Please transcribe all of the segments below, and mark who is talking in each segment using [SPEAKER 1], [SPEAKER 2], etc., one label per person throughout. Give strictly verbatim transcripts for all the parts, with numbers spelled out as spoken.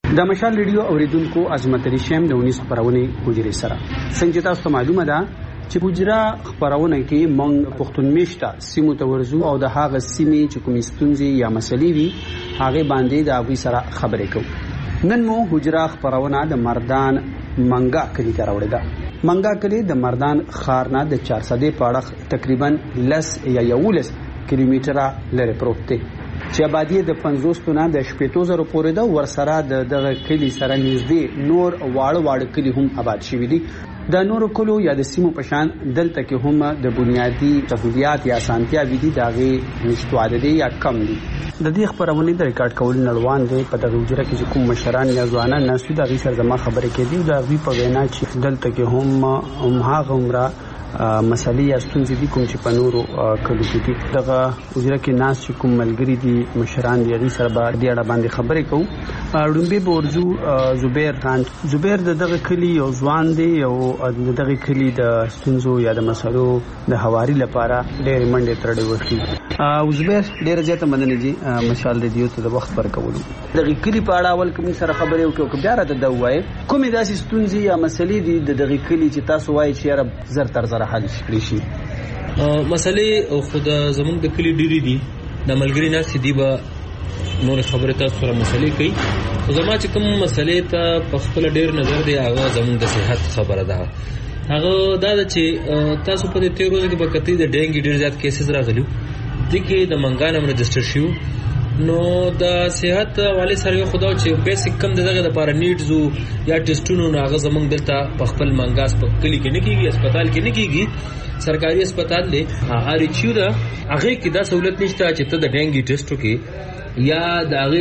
[SPEAKER 1] د مشال ریډیو اوریدونکو عظمت علي شیم د اونیس خبرونه حجرې سره څنګه تاسو ته معلومه ده چې حجره خبرونه کې مونږ پښتون میشته سیمو ته ورزو او د هغه سیمې چې کوم ستونزې یا مسلې وي هغه باندې د هغه سره خبرې کوو. نن مو حجره خبرونه د مردان منګا کلی ته راوړې ده. منګا کلی د مردان ښار نه د چهارصد پاړه تقریبا لس یا یولس کیلومتره لري پروت دی چې آبادی د پنځوس نه د شپږ زره پورې ده. ورسره د دغه کلی سره نږدې نور واړه واړه کلی هم آباد شوي دي. د نورو کلو یا د سیمو په شان دلته کې هم د بنیادی سہولیات یا اسانتیاوې دي د هغې نشتوالی دی یا کم دي. د دې خپرونې د ریکارډ کولو نه روان دی په دغه حجره کې چې کوم مشران یا ځوانان ناست دي د هغوی سره زما خبرې کېدي. د هغوی په وینا چې دلته کې هم هماغه عمره مسلې یا ستونزې دي کوم چې په نورو کلو کې دي. دغه حجره کې ناست چې کوم ملګري دي مشران دي هغوی سره به دې اړه باندې خبرې کوو. ړومبی به ورځو زبیر خان. زبیر د دغه کلي یو ځوان دی او د دغه کلي د ستونزو یا د مسلو د هواري لپاره ډېرې منډې ترړې وکړي. زبیر ډېره زیاته مننه جي مشال ریډیو ته د وخت ورکولو. دغه کلي په اړه اول کوم سره خبرې وکړو که بیا راته دا ووایې کومې داسې ستونزې یا مسلې دي د دغه کلي چې تاسو وایئ چې یاره زر تر زره حل کړي شي؟
[SPEAKER 2] مسلې خو د زموږ د کلي ډېرې دي. د ملګري ناستې دي به نور خبرې تاسو سره مسلې کوي. خو زما چې کوم مسلې ته په خپله ډېر نظر دی هغه زموږ د صحت خبره ده. هغه دا ده چې تاسو په دې تېرو ورځو کې به کتئ د ډینګي ډېر زیات کیسز راغلي دي کې د منګا نوم رجسټر شوي. نو د صحت حوالې سره یو خو دا چې بیسک کم د دغه دپاره نیډز یا ټیسټونو نو هغه زموږ دلته په خپل منګاس په کلي کې نه کېږي، اسپتال کې نه کېږي. سرکاري اسپتال دی هغه ریچیو ده هغې کې دا سهولت نشته چې ته د ډینګي ټیسټ وکړې یا د هغې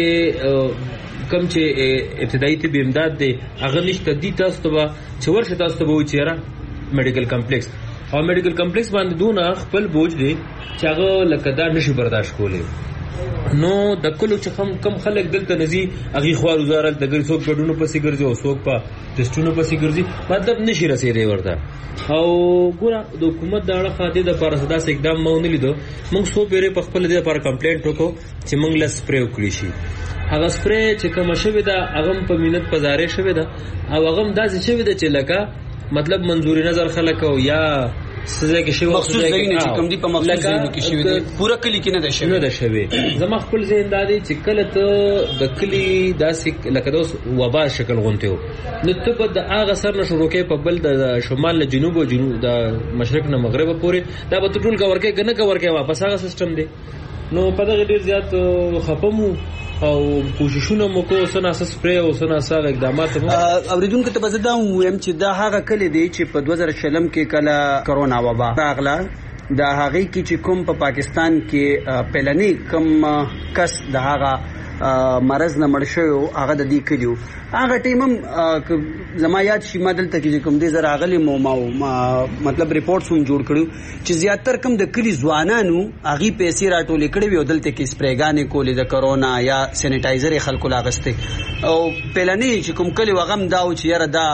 [SPEAKER 2] داسې کم چې ابتدایي طب امداد دی هغه نشته. دي تاسو ته به چې ورشه تاسو ته به وایي چې یاره میډیکل کمپلیکس او میډیکل کمپلیکس باندې دونه خپل بوج دی چې هغه لکه دا نشي برداشت کولی. نو د کلو چې کم خلک دلته نزي هغې خوار وزارت د ګرځي څوک ګډونو پسې ګرځي او څوک په ټسټونو پسې ګرځي مطلب نشي رسېدی ورته. او ګوره د حکومت د اړخه دې دپاره څه داسې اقدام ما ونه لیدو. موږ څو پیرې په خپله دې دپاره کمپلینټ وکړو چې موږ له سپرې وکړي شي. هغه سپرې چې کومه شوې ده هغه هم په مینت په زارې شوې ده او هغه هم داسې شوې ده چې لکه مطلب منظوري نظر خلک او یا سزا کې شوی
[SPEAKER 1] مخصوص ځایونه چې کوم دي په مخصوص ځایونو کې شوي دي پوره کلي کې نه ده شوی
[SPEAKER 2] نه ده شوی. زما خپل ذهن دا دی چې کله ته د کلي داسې لکه د اوس وبا شکل غونتی و نو ته به د هغه سر نه شروع کوې په بل د شمال نه جنوب او جنوب د مشرق نه مغربه پورې دا به ته ټول کور کوې که نه کور کوې واپس هغه سیسټم دی. نو په دغه ډېر زیات خفه مو او کوششونه مو کو سنا سپری او سنا ساغ اقدامات مو.
[SPEAKER 1] اوریدونکو ته به زه دا ووایم چې دا هغه کلی دی چې په دوه زره شلم کې کله کرونا وبا راغله د هغې کې چې کوم په پاکستان کې پهلنی کوم کس د هغه مرض نه مړ شوی هغه د دې کلي و. هغه ټیم هم زما یاد شي ما دلته کې چې کوم دې زه راغلی مو ما مطلب ریپورټس هم جوړ کړي چې زیاتر کم د کلي ځوانانو هغې پیسې راټولې کړې وي او دلته کې سپریګانې کولې د کرونا یا سینیټایزر یې خلکو لا اخیستی او پهلنی چې کوم کلي و هغه هم دا و چې یاره دا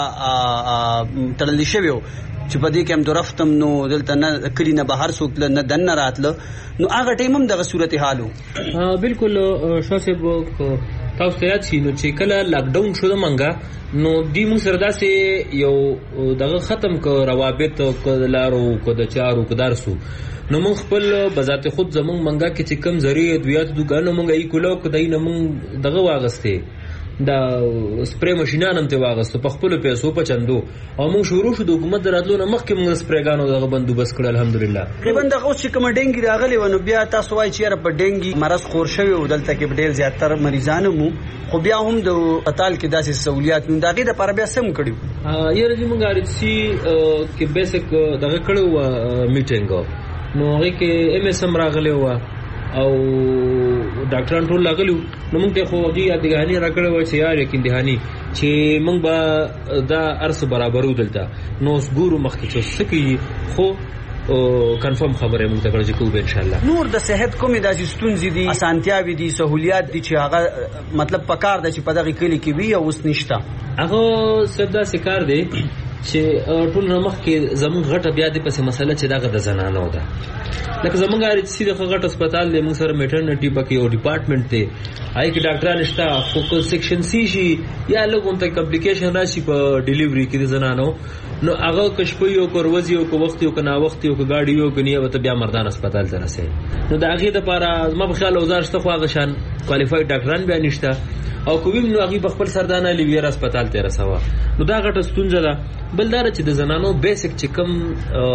[SPEAKER 1] تړلی شوی و چې په دې کې هم درفتم نو دلته نه کلي نه بهر څوک تله نه دننه راتله نو هغه ټیم هم دغه صورتحال و.
[SPEAKER 2] بالکل شاه صاحب تاسو ته یاد شي نو چې کله لاکډاون شو د منګا نو دوی موږ سره داسې یو دغه ختم که روابط که د لارو که د چارو که درسو نو موږ خپل بذات خود زموږ منګا کې چې کم ذریعه ادویات دوکانونه موږ یې کولو که دای نه موږ دغه واغستې دا سپری ماشینان هم ته واغستو په خپلو پیسو په چندو او موږ شروع شو د حکومت د راتلو نه مخکې موږ د سپریګانو دغه بندوبست کړی الحمدلله.
[SPEAKER 1] تقریبا دغه اوس چې کومه ډینګي راغلې وه نو بیا تاسو وایئ چې یاره په ډینګي مرض خور شوی و دلته کې ډېر زیاتر مریضان هم خو بیا هم د اسپتال کې داسې سہولیات نو د هغې دپاره بیا څه هم کړي وو؟
[SPEAKER 2] یاره جي موږ آر ایچ سي کې بیسک دغه کړی وه میټینګ نو هغې کې ایم ایس هم راغلی وه او ډاکټران ټول راغلي نو موږ ته خو هغې یادګاني راکړی وه چې یار یقین دهاني چې موږ به دا هر څه برابرو دلته نو اوس ګورو مخکې چې څه کوي خو کنفرم خبره موږ ته کړه چې کوو به انشاءالله.
[SPEAKER 1] نور د صحت کومې داسې ستونزې دي اسانتیاوې دي سهولیات دي چې هغه مطلب پکار ده چې په دغه کلي کې وي او اوس نشته؟
[SPEAKER 2] هغه صرف داسې کار دی چې ټول نه مخکې زمونږ غټه بیا دې پسې مسله چې دغه د زنانو ده. لکه زمونږ آر ایچ سی دغه غټ هسپتال دی، موږ سره میټرنټي پکې یو ډپارټمنټ دی، هغې کې ډاکټران شته، خو که سیکشن سی شي یا لږ غونته کمپلیکیشن راشي په ډیلیوري کې د زنانو، نو هغه که شپه یو که ورځ یو که وخت یو که ناوخت یو که ګاډي یو که نیه به ته بیا مردان هسپتال ته رسوي. نو د هغې دپاره زما په خیال اوزار شته، خو هغه شان کوالیفاید ډاکټران بیا نشته، او که ویم نو هغې په خپل سردانه لیویر هسپتال ته رسوه. نو دا غټه ستونزه ده. بل دا چې د زنانو بیسک چې کوم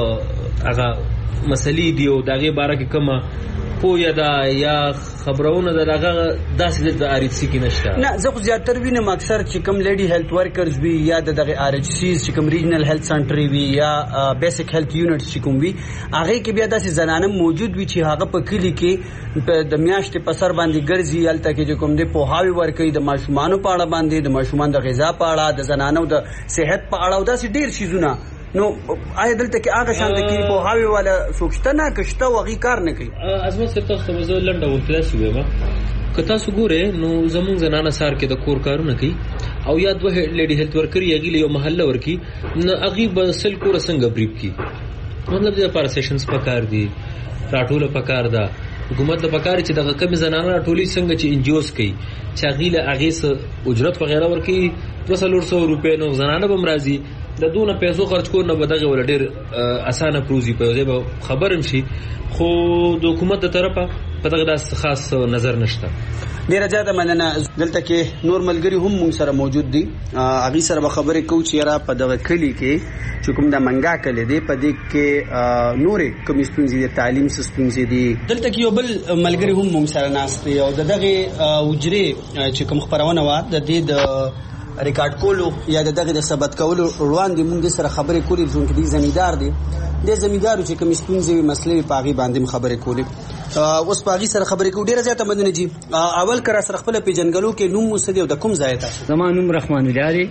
[SPEAKER 2] هغه مسلې دي او د هغې باره کې کومه پوهه ده یا خبرونه ده، هغه داسې د آر ایچ سی کې نشته.
[SPEAKER 1] نه زه خو زیاتر وینم اکثر چې کوم لیډي هیلث ورکرز وي یا د دغه آر ایچ سیز چې کوم ریجنل هیلث سنټر وي یا بیسک هیلث یونټس چې کوم وي، هغې کې بیا داسې زنانه موجود وي چې هغه په کلي کې د میاشتې په سر باندې ګرځي، هلته کې چې کوم دی پوهاوی ورکوي د ماشومانو په اړه باندې، د ماشومان د غذا په اړه، د زنانو د صحت په اړه او داسې ډېر څیزونه. نو آیا دلته کې هغه شان د کلي پوهاوی والا څوک شته نه که شته او هغې کار نه کوي؟
[SPEAKER 2] عظمت صاحب تاسو ته زه لنډه ورتیا شو وایم، که تاسو ګورئ نو زمونږ زنانه سار کې د کور کارونه کوي او یا دوه لیډي هیلث ورکر یې هغې له یو محله ورکي، نو هغې به سل کوره څنګه بریف کړي. مطلب د لپاره سیشنز پکار دي، راټوله پکار ده، حکومت له پکار چې دغه کمې زنانه راټولي څنګه چې انجیوز کوي چې هغې له هغې څه اجرت وغیره ورکوي، دوه څلور سوه روپۍ، نو زنانه به هم راځي د دونه پیسو خرچ کول، نه به دغه وله ډېر اسانه پروزي په دې به خبر هم شي، خو د حکومت د طرفه په دغه داسې خاص نظر نشته.
[SPEAKER 1] ډېره زیاته مننه. دلته کې نور ملګري هم موږ سره موجود دي، هغې سره به خبرې کوو چې یاره په دغه کلي کې چې کوم د منګا کلی دی په دې کې نورې کومې ستونزې دي، تعلیم څه ستونزې دي. دلته کې یو بل ملګري هم موږ سره ناست دی او د دغې حجرې چې کوم خپرونه وه د دې د ریکارډ کولو یا د دغه د ثبت کولو وړاندې موږ سره خبرې کولې، ځکه چې زمیندار دی د زمیندارو چې کوم ستونزې وي مسلې په هغې باندې خبرې کولې. اوس په هغې سره خبرې کوو. ډېره زیاته مننه جي. اول که را سره خپله پېژنګلو کې نوم مو څه دی او د کوم ځای تاسو؟
[SPEAKER 3] زما نوم رحمان الله دی،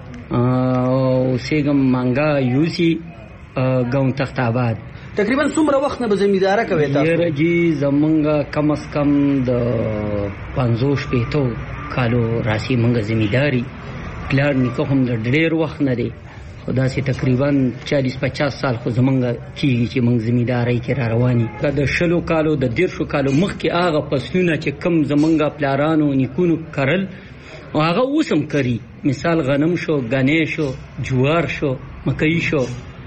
[SPEAKER 3] اوسېږم مانګا یوسي ګاون تخت آباد.
[SPEAKER 1] تقریبا څومره وخت نه به زمینداره کوئ تاسو؟
[SPEAKER 3] یاره جي زمونږ کم از کم د پنځوس شپېتو کالو راسي مونږ زمینداري، پلار نیکه هم د ډېر وخت نه دی، خو داسې تقریبا چالیس پچاس سال خو زمونږ کېږي چې مونږ زمیندارۍ کې را روان یو. د شلو کالو د دېرشو کالو مخکې هغه فصلونه چې کم زمونږ پلارانو نیکونو کرل او هغه اوس هم کري، مثال غنم شو، ګنی شو، جوار شو، مکۍ شو،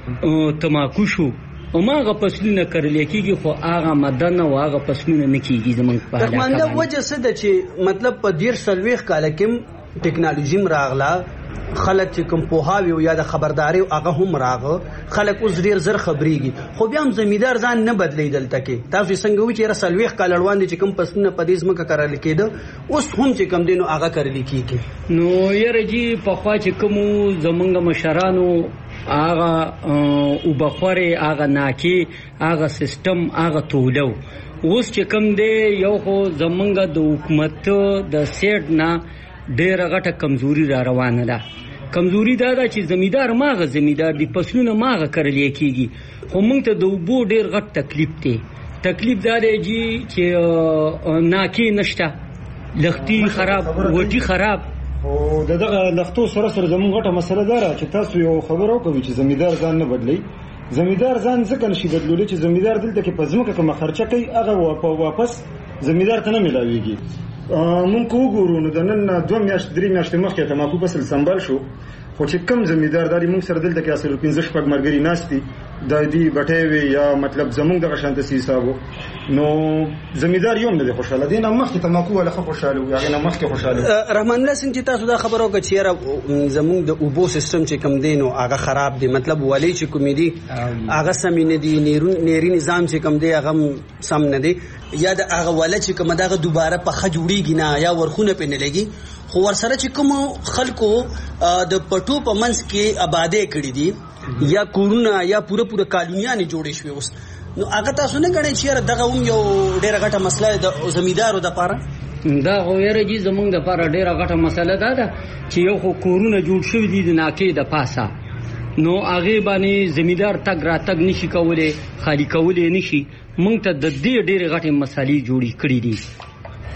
[SPEAKER 3] تماکو شو، هماغه فصلونه کرلی کېږي، خو هغه مدن او هغه فصلونه نه کېږي زمونږ په علاقه باندې.
[SPEAKER 1] رحمانله وجه څه ده چې مطلب په دېرش څلوېښت کاله کې ټکنالوژي هم راغله، خلک چې کوم پوهاوي او یا د خبرداري هغه هم راغه، خلک اوس ډېر زر خبرېږي، خو بیا هم زمیندار ځان نه بدلی. دلته کې تاسو څنګه وایي چې یاره څلوېښت کاله وړاندې چې کوم فصلونه په دې ځمکه کرل کېده اوس هم چې کوم دی نو هغه کرلی کېږي.
[SPEAKER 3] نو یاره جي پخوا چې کومو زمونږ مشرانو هغه اوبخورې، هغه ناکې، هغه سیستم، هغه تولو، اوس چې کوم دی یو خو زمونږ د حکومت د سیټ نه ډېره غټه کمزوري را روانه ده. کمزوري دا ده چې زمیندار ماغه زمیندار دي، فصلونه ماغه کرلی کېږي، خو موږ ته د اوبو ډېر غټ تکلیف دی. تکلیف دا دی جي چې ناکې نشته، لښتي خراب، وټي خراب.
[SPEAKER 4] او د دغه لښتو سره سره زموږ غټه مسله دا ده چې تاسو یو خبره وکوئ چې زمیندار ځان نه بدلی. زمیندار ځان ځکه نشي بدلولی چې زمیندار دلته کې په ځمکه کومه خرچه کوي هغه واپس زمیندار ته نه میلاویږي. مونږ که وګورو نو د نن دوه میاشتې درې میاشتې مخکې تماکو فصل سنبال شو، خو چې کم زمیندار داري مونږ سره دلته کې اصل پنځه شپږ ملګري ناست دي، د دې بټۍ وي یا مطلب زمونږ دغه شانته سي حساب و، نو زمیندار یو هم نه دی خوشحاله، دې نه مخکې تماکو والا ښه خوشحاله وي، هغې نه مخکې خوشحاله وي.
[SPEAKER 1] رحمان الله څنګه چې تاسو دا خبره وکړه چې یاره زمونږ د اوبو سیستم چې کوم دی نو هغه خراب دی، مطلب ولې چې کومې دي هغه سمې نه دي، نیري نظام چې کوم دی هغه سم نه دی، یا د هغه وله چې کومه دغه دوباره پخه جوړېږي نه یا ورخونه پرې نه لګي، خو ورسره چې کومو خلکو د پټو په منځ کې آبادۍ کړي دي یا کورونه یا پوره پوره کالونیانې جوړې شوې اوس، نو هغه تاسو نه ګڼئ چې یاره دغه هم یو ډېره غټه مسله د زمیندارو دپاره؟
[SPEAKER 3] دا خو یاره جي زمونږ دپاره ډېره غټه مسله دا ده چې یو خو کورونه جوړ شوي دي د ناکې د پاسه، نو هغې باندې زمیندار تګ راتګ نشي کولی، خالي کولی نشي. موږ ته د دې ډېرې غټې مسالې جوړې کړي دي.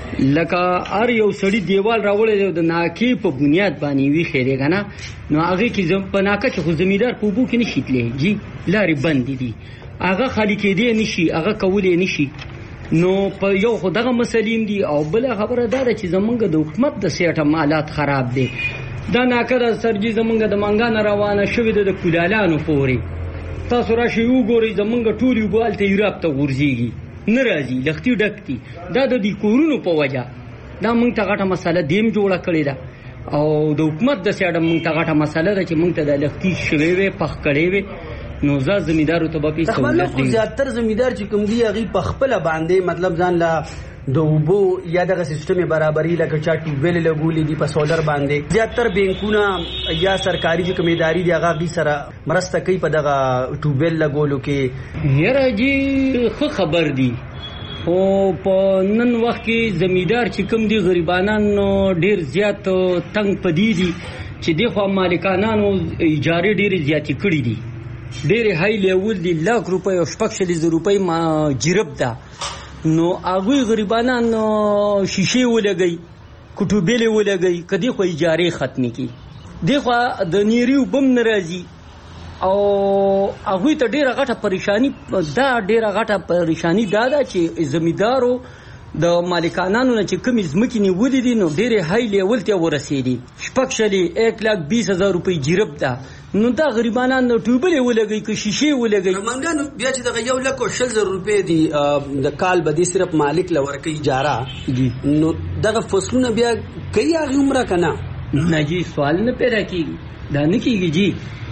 [SPEAKER 3] لکه هر یو سړی دیوال راوړی دی د ناکې په بنیاد باندې وي خیرې که نه نو هغې کې په ناکه کې خو زمیندار په اوبو کې نه شي تللی جي لارې بندې دي هغه خالي کېدی نه شي هغه کولی نه شي نو په یو خو دغه مسلې دي او بله خبره دا ده چې زمونږ د حکومت د سیټم حالات خراب دی دا ناکه د سرجي زمونږ د منګا نه روانه شوې ده د کولالانو پورې تاسو راشئ وګورئ زمونږ ټولې اوبه هلته ایراب ته غورځېږي نه راځي لښتي ډک دي دا د دې کورونو په وجه دا موږ ته غټه مسله دیم جوړه کړې ده او د حکومت د سیاډه موږ ته غټه مسله ده چې موږ ته د لښتي شوې وې پخ کړې وې نو زه زمیندارو ته به پې سهولت دی
[SPEAKER 1] زیاتر زمیندار چې کوم دي هغې په خپله باندې مطلب ځان له د اوبو یا دغه سیستم برابري لکه چا ټیوبویل لګولي دي په سولر باندې زیاتر بینکونه یا سرکاري چې کوم ادارې دي هغه هغې سره مرسته کوي په دغه ټیوبویل لګولو کې
[SPEAKER 3] یاره جي ښه خبر دي خو په نن وخت کې زمیندار چې کوم دي غریبانان ډېر زیات تنګ پدې دي چې دغه مالکانانو اجارې ډېرې زیاتې کړي دي ډېرې های لیول دي لاک روپۍ او شپږ شلېز روپۍ ما جرب ده نو هغوی غریبانان شیشې ولګوي کټوبیلې ولګوي که دې خو اجارې ختمې کړي دې خوا د نیري اوبه هم نه راځي او هغوی ته ډېره غټه پریشاني دا ډېره غټه پریشاني دا ده چې زمیندارو د مالکانانو نه چې کومې ځمکې نیولې دي نو ډېرې های لیول ته ورسېدي شپږ شلې ایک لاک بیس هزار روپۍ جرب ده نو دا غریبانان د ټیوبلې ولګوي که شیشې ولګوي
[SPEAKER 1] منګانو بیا چې دغه یو لک او شل زر روپۍ دي د کال به دې صرف مالک له ورکوي اجاره نو دغه فصلونه بیا کوي هغې عمره که نه
[SPEAKER 3] نه جي سوال نه پیدا کېږي دا نه کېږي جي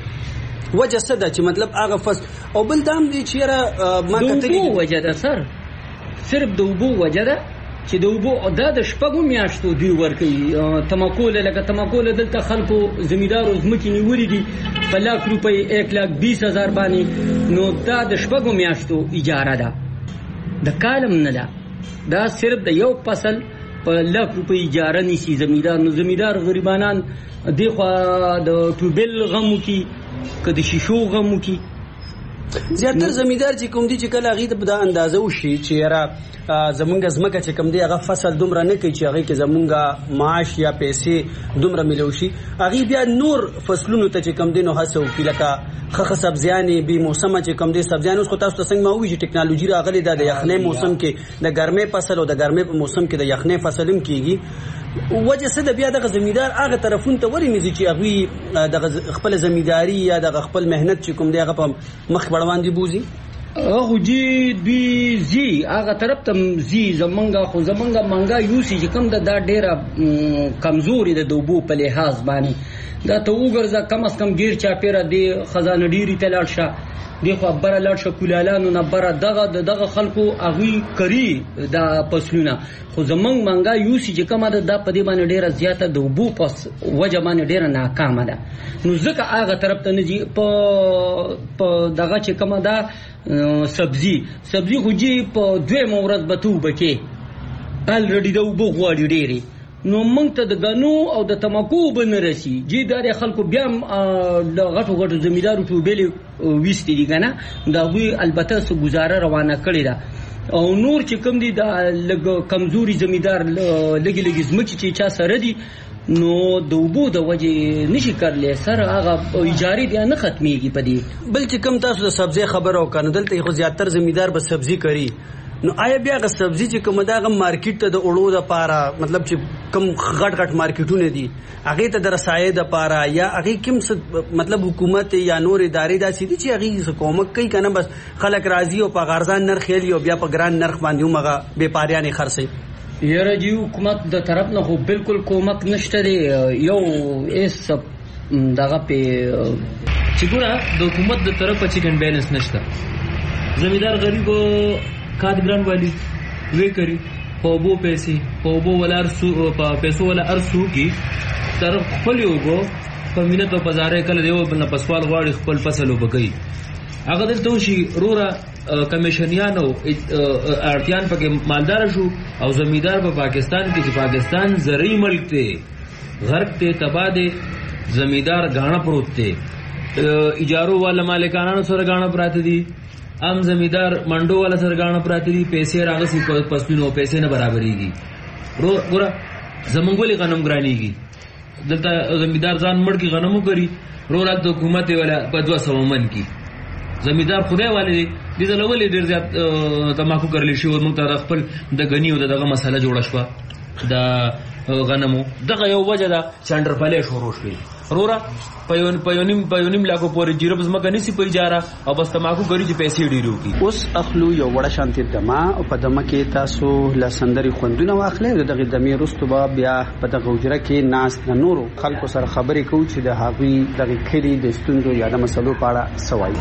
[SPEAKER 1] وجه څه ده چې مطلب هغه فصل او بل دا هم دی چې یاره ما
[SPEAKER 3] د اوبو وجه ده سر صرف د اوبو وجه ده چې د اوبو دا د شپږو میاشتو دوی ورکوي تمکول لکه تمکول دلته خلکو زمیندارو ځمکې نیولې دي په لاک روپۍ ایک لاک بیس هزار باندې نو دا د شپږو میاشتو اجاره ده د کالم نه ده دا صرف د یو فصل په لاک روپۍ اجاره نیسي زمیندار نو زمیندار غریبانان دې خوا د ټیوبل غم وکړي که د شیشو غم وکړي
[SPEAKER 1] زیاتر زمیندار چې کوم دي چې کله هغې ته په دا اندازه وشي چې یاره زمونږ ځمکه چې کوم دی هغه فصل دومره نه کوي چې هغې کې زمونږ معاش یا پیسې دومره میلو شي هغې بیا نور فصلونو ته چې کوم دی نو هڅه وکړي لکه ښه ښه سبزیانې بې موسمه چې کوم دی سبزیان اوس خو تاسو ته څنګه ما ووایي چې ټکنالوژي راغلې ده د یخنۍ موسم کې د ګرمۍ فصل او د ګرمۍ په موسم کې د یخنۍ فصل هم کېږي وجه څه ده بیا دغه زمیندار هغه طرفونو ته ولې نه ځي چې هغوی دغه خپله زمینداري یا دغه خپل محنت چې کوم دی هغه په مخ په وړاندې بوځي
[SPEAKER 3] خو جي دوی ځي هغه طرف ته ځي زمونږ خو زمونږ منګا یوسي چې کوم ده دا ډېره کمزوري ده د اوبو په لحاظ باندې دا ته وګرځه کم از کم ډېر چاپېره د خزانه ډېري ته لاړ شه دې خوا بره لاړ شه کولالانو نه بره دغه د دغه خلکو هغوی کري دا فصلونه خو زمونږ منګا یوسي چې کومه ده دا په دې باندې ډېره زیاته د اوبو په وجه باندې ډېره ناکامه ده نو ځکه هغه طرف ته نه ځي په دغه چې کومه ده سبزي سبزي خو جي په دویمه ورځ به ته اوبه کې الرډي د اوبو غواړي ډېرې نو موږ ته د غنو او د تماکو اوبه نه رسي جي دا د خلکو بیا هم د غټو غټو زمیندارو ټیوبیلې ویستې دي که نه د هغوی البته څه ګزاره روانه کړې ده او نور چې کوم دي دا لږ کمزوري زمیندار لږې لږې ځمکې چې چا سره دي نو د اوبو د وجې نشي کړلی سر هغه اجارې بیا نه ختمیږي په دې
[SPEAKER 1] بل چې کوم تاسو د سبزۍ خبره وکړه نو دلته خو زیاتر زمیندار به سبزي کري نو آیا بیا هغه سبزي چې کومه ده هغه مارکیټ ته د وړو دپاره مطلب چې کوم غټ غټ مارکیټونه دي هغې ته د رسایۍ دپاره یا هغې کوم څه مطلب حکومت یا نور ادارې داسې دي چې هغې څه کومک کوي که نه بس خلک راځي او په غرضان نرخ یلي او بیا په ګران نرخ باندې هم هغه بېپاریانې خرڅوي
[SPEAKER 3] یاره جی حکومت د طرف نه خو بالکل کومک نشته دی یو ایس دغه په
[SPEAKER 2] چې ګوره د حکومت د طرفه چیک اینڈ بیلنس نشته زمیندار غریبو کارګران والی وی کری په اوبو پیسې په اوبو ولا ارسو په پیسو ولا ارسو کې تر خپل اوبو په مینت او بازار کله دیو بل پسوال غواړي خپل فصل وبګي هغه دلته شي رورا کمیشنیانو ارتیان پکې مالدار شو او زمیندار په پاکستان کې چې پاکستان زرعی ملک ته غرق ته تباہ دي زمیندار غاڼه پروت ته اجارو والا مالکانانو سره غاڼه پراته دي عام زمیندار منډو والا سره غاڼه پراته دي پیسې راغسي پسپینو پیسې نه برابرېږي ګوره زمونږ ولې غنم ګرانېږي دلته زمیندار ځان مړ کړي غنم وکړي وروره د حکومت یې ولا په دوه سوه من کې زمیندار خدای والي دی دې ځله ولې ډېر زیات تماکو کرلی شي موږ ته د خپل د غني او دغه مسله جوړه شوه د غنمو دغه یو وجه ده چې انډرپلې شروع شوې وروره په یو نیم په یو نیم لاکو پورې جیرو بس مګه نسی په اجاره او بس تماکو ګری چې پیسې ډېرې وکړي.
[SPEAKER 1] اوس اخلو یو وړه شانتي دمه او په دمه کې تاسو لسندري خوندونه واخلئ او دغه دمې وروسته به بیا په دغه حجره کې ناست د نورو خلکو سره خبرې کوو چې د هغوی دغه کلي د ستونزو یا د مسلو په اړه څه وایي.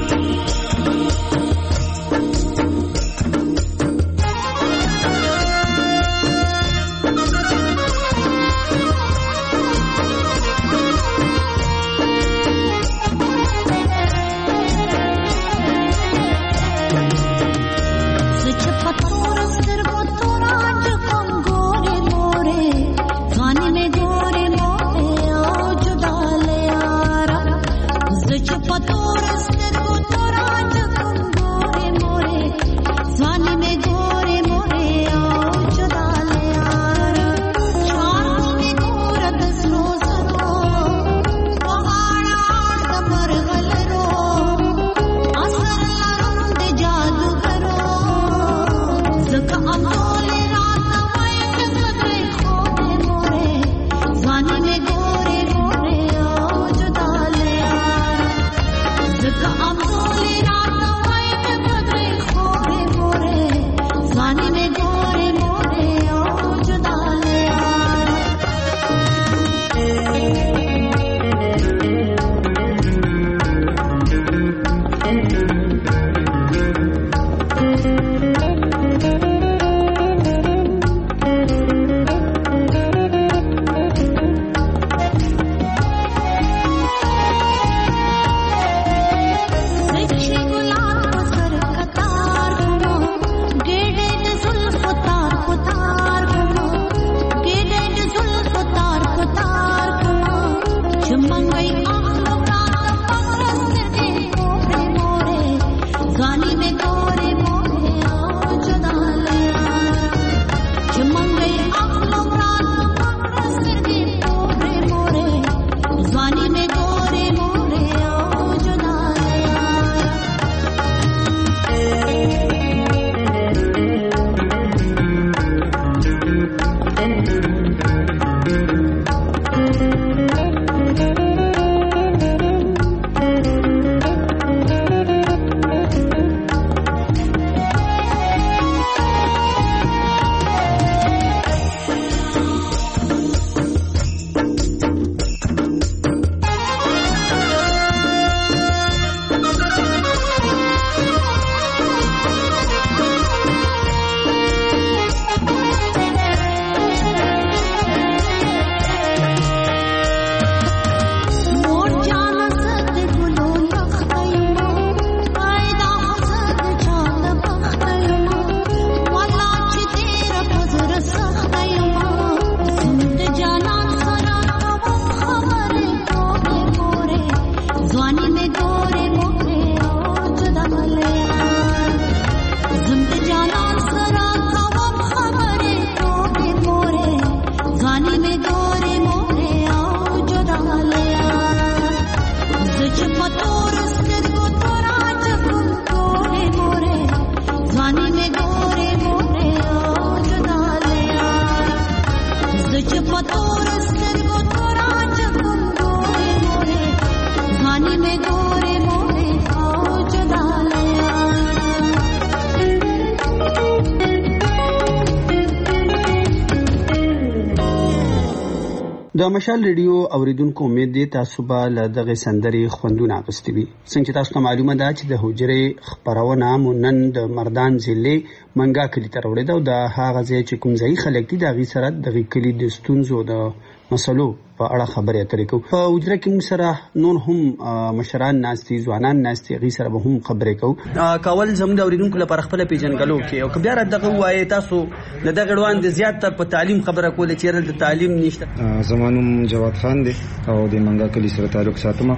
[SPEAKER 1] د مشال ریډیو اوریدونکو امید دي تاسو به له دغه سندري خوندونه اغوستي وي. څنګه تاسو ته معلومه ده چې د حجرې خبرونه مونن د مردان ضلع منګا کلی ته وړي دا د هغه ځای چې کوم ځای خلک دي د غي سره د کلی د ستونزو د مسلو په اړه خبرې اترې کوو. په حجره کې موږ سره نور هم مشران ناستي ځوانان ناستي غي سره به هم خبرې کوو. کاول زموږ د اوریدونکو لپاره خپل پیژنګلو کې او بیا دغه وایي تاسو د دغه ډوان د زیات تر په تعلیم خبره کوله چې د تعلیم نشته.
[SPEAKER 4] زمانوم جواد خان دی او د منګا کلی سره تعلق ساتم.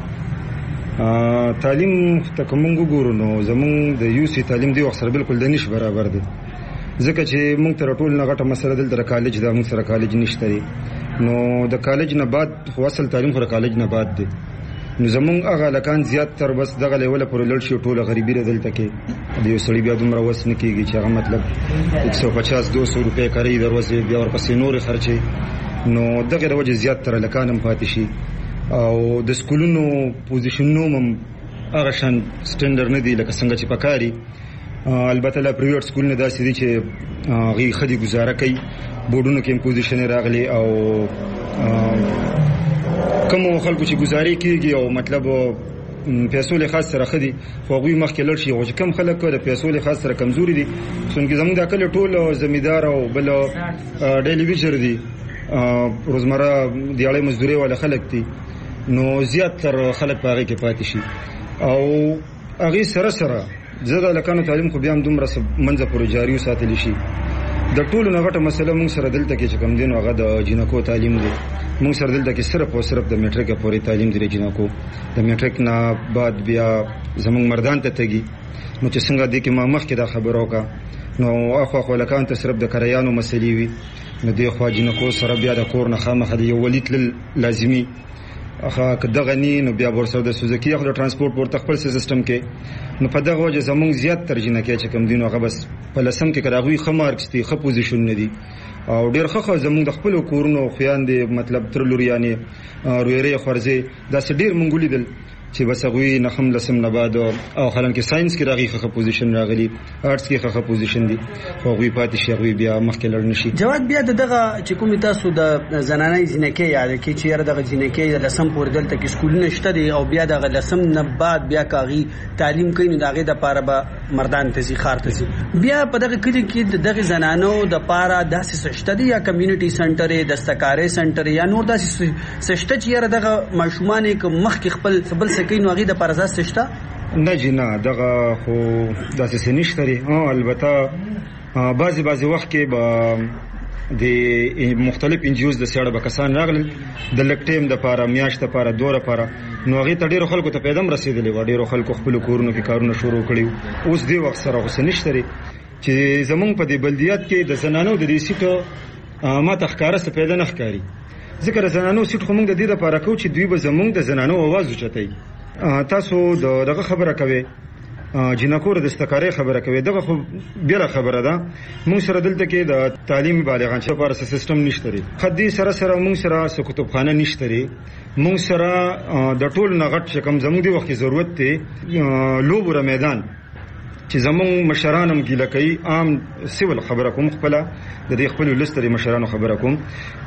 [SPEAKER 4] تعلیم ته کوم ګورو نو زمون د یو سی تعلیم دی وخت سره بالکل د نش برابر دی. ځکه چې موږ تر ټول نه غټه مسله دلته د کالج دا موږ سره کالج نشته دی نو د کالج نه بعد خو اصل تعلیم خو د کالج نه بعد دی نو زمونږ هغه لکان زیات تر بس دغه لیوله پر لړ شي ټوله غریبي را دلته کې د یو سړي بیا دومره وس نه کېږي چې هغه مطلب ایک سو پچاس دو سو روپۍ کوي د ورځې بیا ورپسې نورې خرچې نو دغې د وجې زیات تر هلکان هم پاتې شي او د سکولونو پوزیشنونو هم هغه شان سټنډرډ نه دي لکه څنګه چې پکاري البته لا پریویټ سکولونه داسې دي چې هغې ښه دي ګزاره کوي بورډونو کې هم پوزیشنې راغلي او کومو خلکو چې ګزاري کېږي او مطلب پیسو له خاص سره خدي خو هغوی مخکې لړ شي او چې کم خلک د پیسو له خاص سره کمزوري دي څنګه زموږ دا کله ټول زمیندار او بل ډیلی ویجر دي روزمره دیاړي مزدوري ولا خلک دي نو زیات تر خلک په هغه کې پاتې شي او هغه سره سره زړه لکانو تعلیم خو بیا هم دومره منځه پورې جاری وساتل شي د ټولو نه غټه مسله موږ سره دلته کې چې کوم دین هغه د جنکو تعلیم دی موږ سره دلته کې صرف او صرف د میټریک پورې تعلیم دی جنکو د میټریک نه بعد بیا زموږ مردان ته تګي نو چې څنګه دي کې ما مخکې دا خبرو کا نو اخو خو لکان ته صرف د کریانو مسلې وي نو دی خو جنکو سره بیا د کور نه خامخ دی یو ولید لازمي اخا کدغه ني نو بیا ورسره د سوزکی خو د ترانسپورت ورته خپل سیستم کې نو په دغه وجه زموږ زیات ترجمه کې چې کوم دین هغه بس په لسم کې کراغوي خمارکس دي خ پوزیشن نه دي او ډیر خخه زموږ د خپل کورونو خویان دي مطلب تر لوريانه رويري خورزي دا ډیر مونږ لیدل چې بس غوي نخم لسم نه بعد او خلن کې ساينس کې راغي خخه پوزیشن راغلي آرټس کې خخه پوزیشن دي خو غوي پاتې شي غوي بیا مخکې لړ نشي
[SPEAKER 1] جواد بیا دغه چې کوم تاسو د زنانه جنکې یاد کې چې یاره دغه جنکې د لسم پور دلته کې سکولونه شته دي او بیا دغه لسم نه بعد بیا کاغي تعلیم کوي نو دغه د پاره به مردان ته زی خار ته زی بیا په دغه کلی کې دغه زنانو د پاره داسې سشته دي یا کمیونټي سنټر دستکارې سنټر یا نور داسې سشته چې یاره دغه ماشومان کې مخ کې خپل خپل سکه نو هغه د پرزاس سشته
[SPEAKER 4] نه جنا دغه خو داسې نشته لري البته بعضی بعضی وخت کې به د مختلف انجیوز د سیاړه بکسان راغلل د لکټیم د پاره میاشت د پاره دوره پاره نو هغه ته ډیرو خلکو ته پیغام رسیدلی و ډیرو خلکو خپل کورونو کې کارونه شروع کړي اوس دی وخت سره خو نشته لري چې زمونږ په دې بلدیات کې د زنانو د دې سیټو ما تخکاره څه پیدا نه ښکاری ذکر زنانو سیټ خو موږ د دې لپاره کوو چې دوی به زمونږ د زنانو आवाज اوچتای تاسو دغه خبره کوي جنکو د دستکارې خبره کوي دغه خو بیا خبره ده موږ سره دلته کې د تعلیم بالغان چې لپاره سیستم نشته لري خدي سره سره موږ سره څه کتابخانه نشته لري موږ سره د ټول نغټ کم زموږ دی وخت ضرورت دی لوبره میدان چې زموږ مشرانم ګیله کوي عام سیول خبره کوم خپل د دې خپل لستري مشرانو خبره کوم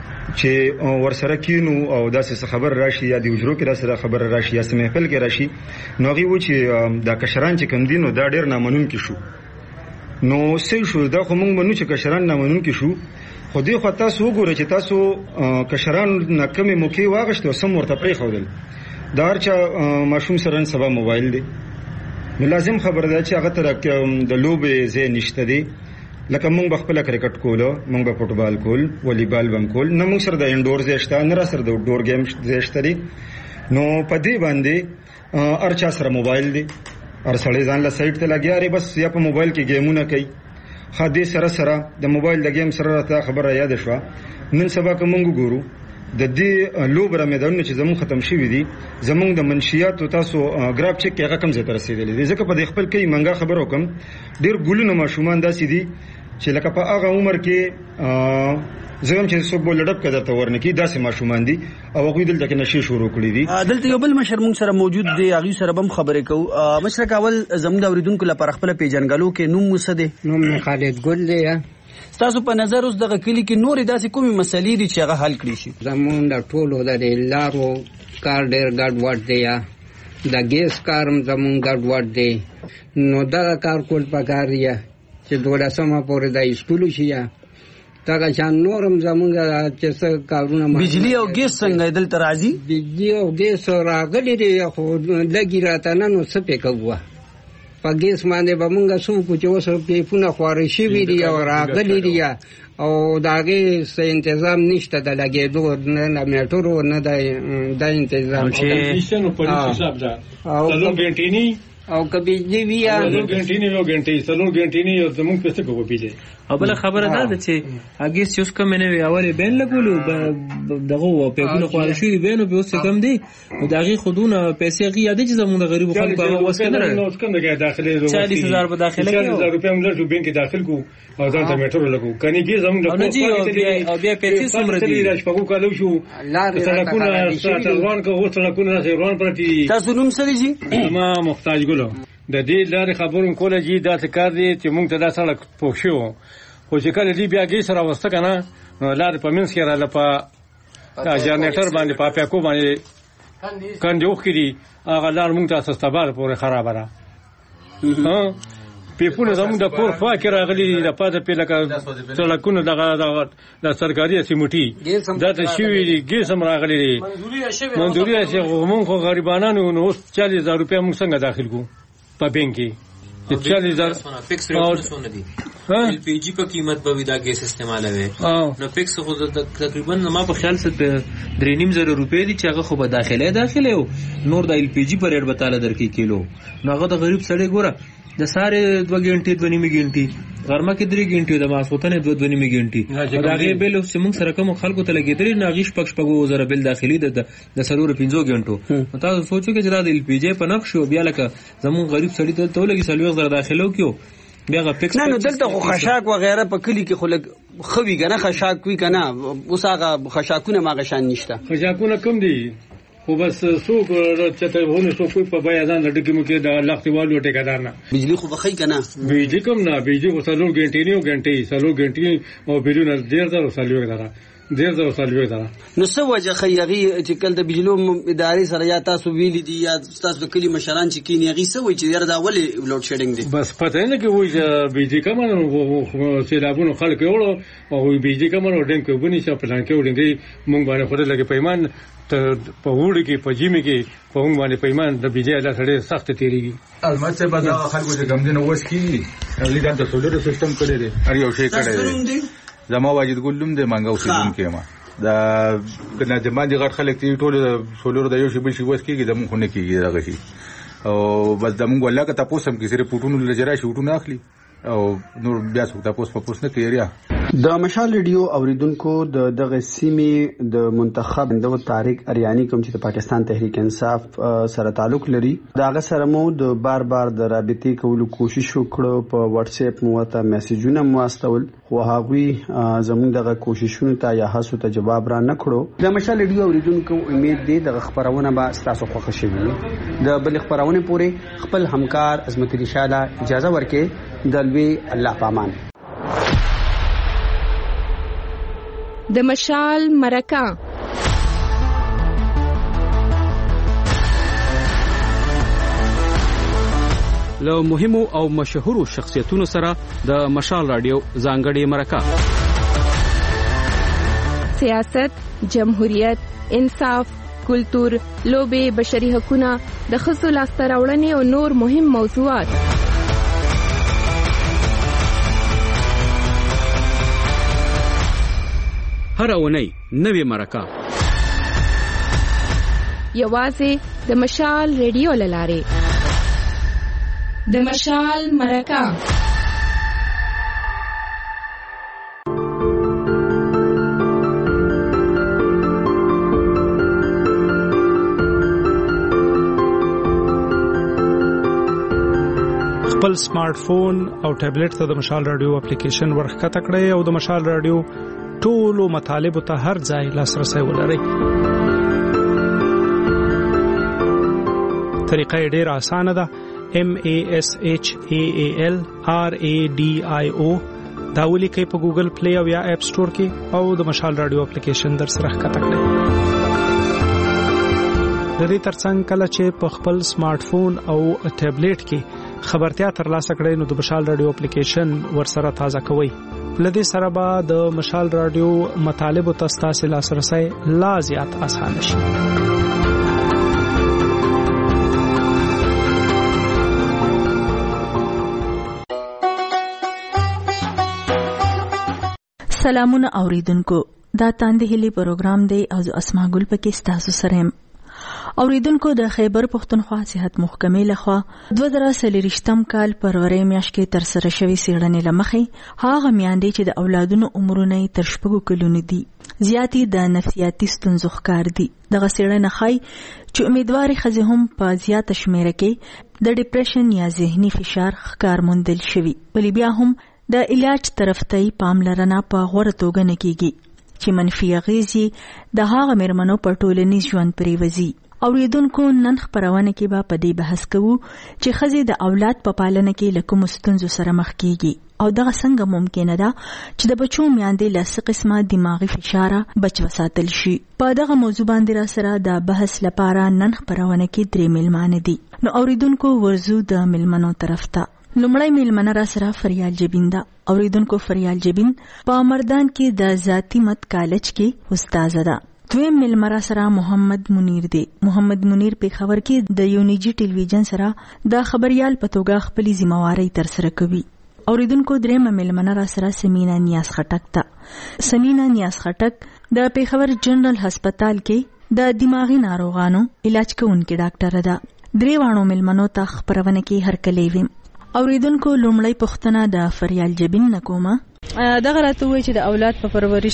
[SPEAKER 4] چې ورسره کینو او داسې خبر راشي یا د وجرو کې داسې خبر راشي یا سمې خپل کې راشي نو غي و چې دا کشران چې کم دینو دا ډیر نامنون کې شو نو سې شو دا خو موږ منو چې کشران نامنون کې شو خو دې خو تاسو وګورئ چې تاسو کشران نکمه موکي واغشت او سم ورته پرې خودل دا هرچا ماشوم سره سبا موبایل دی نو لازم خبر ده چې هغه تر د لوبې زه نشته دی لکه مونږ بخپل کرکټ کولو مونږ په فوټبال کول والیبال بم کول نو مونږ سره د انډور زیشته نه را سره د آوټډور گیم زیشته دي نو په دې باندې ارچا سره موبایل دی ار سړی ځان له سایت ته لګیا ری بس یا په موبایل کې گیمونه کوي خدي سره سره د موبایل د گیم سره راته خبره یاد شوه نن سبا کوم ګورو د دې لوبره میدانونه چې زمون ختم شوی دي زمون د منشيات تاسو ګراف چک کې هغه کم زیات رسیدلی دي ځکه په دې خپل کې منګه خبرو کوم ډیر ګولونه ماشومان داسې دي چې لکه په هغه عمر کې زم چې څوک بولډپ کړه ته ورنکی داسې ماشومان دي او هغه دلته کې نشي شروع کړی دي
[SPEAKER 1] دلته یو بل مشر مونږ سره موجود دی هغه سره هم خبرې کوو مشرک اول زموږ د اوریدونکو لپاره خپل پیژنګلو کې نوم مسده
[SPEAKER 3] نوم خالد ګل دی
[SPEAKER 1] تاسو په نظر اوس دغه کلی کې نور داسې کومې مسلې دي چې هغه حل کړي شي
[SPEAKER 3] زمون د ټولو د لارو کار ډیر ګډ وډ دی د ګیس کارم زمون ګډ وډ دی نو دا کار کول پکار دی چې دولسمه پورې د اسکول شي یا دا چې نورم زمونږ چې څه کارونه
[SPEAKER 1] بجلی او ګیس څنګه دلته راځي
[SPEAKER 3] بجلی او ګیس راغلي دي خو لګي راته نه نو څه پې کوه په ګیس باندې به مونږ څوک چې اوس پیپونه خوارې شوي دي او راغلي دي او د هغې څه انتظام نشته د لګېدو نه د میټرو نه د انتظام
[SPEAKER 5] او
[SPEAKER 3] او که بجلی وي یا
[SPEAKER 4] څلور ګنټې نه یو ګنټې څلور ګنټې نه یو زمونږ په څه کوو بجلی.
[SPEAKER 2] او بله خبره دا ده چې هګې چې اوس کمې نه وي اول یې بین لګولو دغه و پیپونه خواره شوي بین او بیا اوس یې کم دی نو د هغې خودونه پیسې هغې یادې چې زمونږ د غریبو خلکو هغه وس کې نه راغلی
[SPEAKER 4] کم دغه داخلې
[SPEAKER 2] چالیس هزار به داخله
[SPEAKER 4] چالیس هزار روپۍ موږ لږ بینک کې داخل کړو او ځان ته میټرو لګو کنې کې زمونږ
[SPEAKER 2] او بیا پیسې څومره دي
[SPEAKER 4] د شپږو کالو شو سړکونه روان که اوس سړکونه روان پرتې دي.
[SPEAKER 1] تاسو نوم څه دی جي؟
[SPEAKER 4] ما محتاج ګلو د دې لارې خبرو کوله جي داسې کار دی چې موږ ته دا سړک پوښ شو خو چې کله دې بیا ګې سره وسته که نه نو لارې په منځ کې راله په جنریټر باندې په پیاکو باندې کندې اوښکې دي هغه لار موږ ته سستبال پورې خرابه ده. پیپونه زموږ د کور خوا کې راغلي دي د پاته پې لکه سړکونه دغه د سرکاري سیمټي دا ته شوي دي ګیس هم راغلی دی منظوري یې شي خو موږ خو غریبانانو نو اوس چالیس هزار روپۍ موږ څنګه داخل کړو په بینک کې چالیس هزار
[SPEAKER 2] فکس ریټونه دي ایل پی جی په قیمت به وي دا ګیس استعمالوي نو فکس خو تقریبا ما په خیال سره درې نیم زره روپۍ دي چې هغه خو به داخله داخله و نور د ایل پی جی په ریټ به تاله درکې کیلو نو هغه د غریب سړی ګوره د سارې دوه ګنټې دوه نیمې ګنټې غرمه کې درې ګنټې د ماسخوتنې دوه دوه نیمې ګنټې د هغې بل چې موږ سره کومو خلکو ته لګېدلي نو هغې شپږ شپږو زره بل داخلي د د څلورو پنځو ګنټو نو تاسو سوچو کې چې دا د ایل پی جی په نقش و بیا لکه زمونږ غریب سړي ته ولګي څلوېښت زره داخله وکړو بیا هغه فکس
[SPEAKER 1] نه نو دلته خو خشاک وغیره په کلي کې خو لږ ښه وي که نه خشاک وي که نه اوس هغه خشاکونه هم هغه شان نشته
[SPEAKER 4] خشاکونه کم دي خو بس څوک چېرته ونه څوک په بیه ځان لټکې مو کې د لاختې والو ټیکهدار نه
[SPEAKER 1] بجلي خو به ښایي که نه
[SPEAKER 4] بجلي کم نه بجلي خو څلور ګنټې نه یو ګنټې څلور ګنټې او بلونه ډېر زره څلوېښت زره ډېر زره څلوېښت زره
[SPEAKER 1] نو څه وجه ښایي هغې چې کله د بجلو ادارې سره یا تاسو ویلي دي یا ستاسو د کلي مشران چې کښېني هغې څه وایي چې یاره دا ولې لوډ شیډینګ دی
[SPEAKER 4] بس پته یې نه کې وایي چې بجلي کمه نو سیلابونو خلک یوړو او بجلي کمه نو ډنګ کې اوبه نشته پلان کې وډنګې مونږ باندې خو لږې پیمان په وړي کې په جیمې کې په موږ باندې پیمان د بجلي الله سړی سخت تېرېږي
[SPEAKER 5] الماته به دغه خلکو چې ګمدنه وس کېږي هغوی دلته سولر سیسټم کړی دی هر یو شی کړی دی زما واجد ګل نوم دی مانګه اوسېدونکی یم دا که ناظم باندې غټ خلک دي ټول سولر د یو شي بل شي وس کېږي زمونږ خو نه کېږي دغه شي او بس زمونږ والله که تپوس هم کې صرف پوټونو له جرا شي وټونه اخلي او نور بیا څوک تپوس پپوس نه کوي ریا.
[SPEAKER 1] د مشال ریډیو اوریدونکو د دغه سیمې د منتخب د طارق اریانی کوم چې د پاکستان تحریک انصاف سره تعلق لري داغه سره مو د بار بار د رابطې کولو کوشش وکړو په واتس اپ مو ته میسجونه مو واستول خو هغوی زموږ دغه کوششونو ته یا هڅو ته جواب را نه کړو. د مشال ریډیو اوریدونکو امید دی دغه خبرونه به ستاسو خوښه شي د بل خبرونه پورې خپل همکار عظمت علي شاه اجازه ورکړي د لوی الله پامان.
[SPEAKER 6] د مشال مرکه
[SPEAKER 7] له مهمو او مشهورو شخصیتونو سره د مشال رادیو ځانګړې مرکه
[SPEAKER 6] سیاست، جمهوریت، انصاف، کلتور، لوبې، بشري حقوقونه، د ښځو لاسته راوړنې او نور مهم موضوعات
[SPEAKER 7] هر اونۍ نوې مرکه
[SPEAKER 6] یوازې د مشال ریډیو له لارې. د مشال مرکه
[SPEAKER 8] خپل سمارټ فون او ټابلیټ ته د مشال رادیو اپلیکیشن ورښکته کړئ او د مشال رادیو ټولو مطالبو ته هر ځای لاسرسی ولرئ. طریقه یې ډېره اسانه ده. M A S H A A L R A D I O دا ولیکئ په ګوګل پلی او یا اپ سټور کې او د مشال رادیو اپلیکیشن در سره ښکته کړئ. د دې ترڅنګ کله چې په خپل سمارټ فون او ټابلیټ کې خبرتیا ترلاسه کړئ نو د مشال رادیو اپلیکیشن ورسره تازه کوئ. لدې سره به د مشال رادیو مطالبو ته ستاسو لاسرسی لا زیات اسانه شي.
[SPEAKER 9] سلامونه اوریدونکو، دا تاندې هلي پروګرام دی او اسما ګل پکې ستاسو سره يم. اوریدونکو د خیبر پښتونخوا صحت محکمې لخوا دوه زره څلوېښتم کال فروری میاشت کې ترسره شوې څېړنې له مخې هغه میندې چې د اولادونو عمرونه یې تر شپږو کلونو دي زیاتې د نفسیاتي ستونزو ښکار دي. دغه څېړنه ښایي چې امیدوارې ښځې هم په زیاته شمېره کې د ډیپریشن یا ذهني فشار ښکار موندل شوي، ولې بیا هم د علاج طرف ته یې پاملرنه په غوره توګه نه کیږي چې منفي اغېزې د هغه مېرمنو په ټولنیز ژوند پرې وځي. اوریدونکو نن خپرونه کې به په دې بحث کوو چې ښځې د اولاد په پالنه کې له کومو ستونزو سره مخ کیږي او دغه څنګه ممکنه ده چې د بچو میندې له څه قسمه دماغي فشاره بچ وساتل شي. په دغه موضوع باندې را سره د بحث لپاره نن خپرونه کې درې میلمانه دي. نو اوریدونکو ورزو د میلمنو طرف ته. لومړی میلمنه را سره فریال جبین ده. اوریدونکو فریال جبین په مردان کې د ذاتی مت کالج کې استاد ده. دویم میلمه را سره محمد منیر دی. محمد منیر په خبر کې د یو نجی ټلویزیون سره د خبريال په توګه خپل ذمہواری تر سره کوي. اوریدونکو درېمه میلمنه را سره سمینا نیاز خټک ده. سمینا نیاز خټک د پیښور جنرال هسپتال کې د دماغي ناروغانو علاج کوونکې ډاکټر ده. درې وانو میلمنو ته خبرونه کې هرکلی ویم. اوریدونکو لومړی پوښتنه د فریال جبین نه کومه.
[SPEAKER 10] دغه راته وایي چې د اولاد په پرورش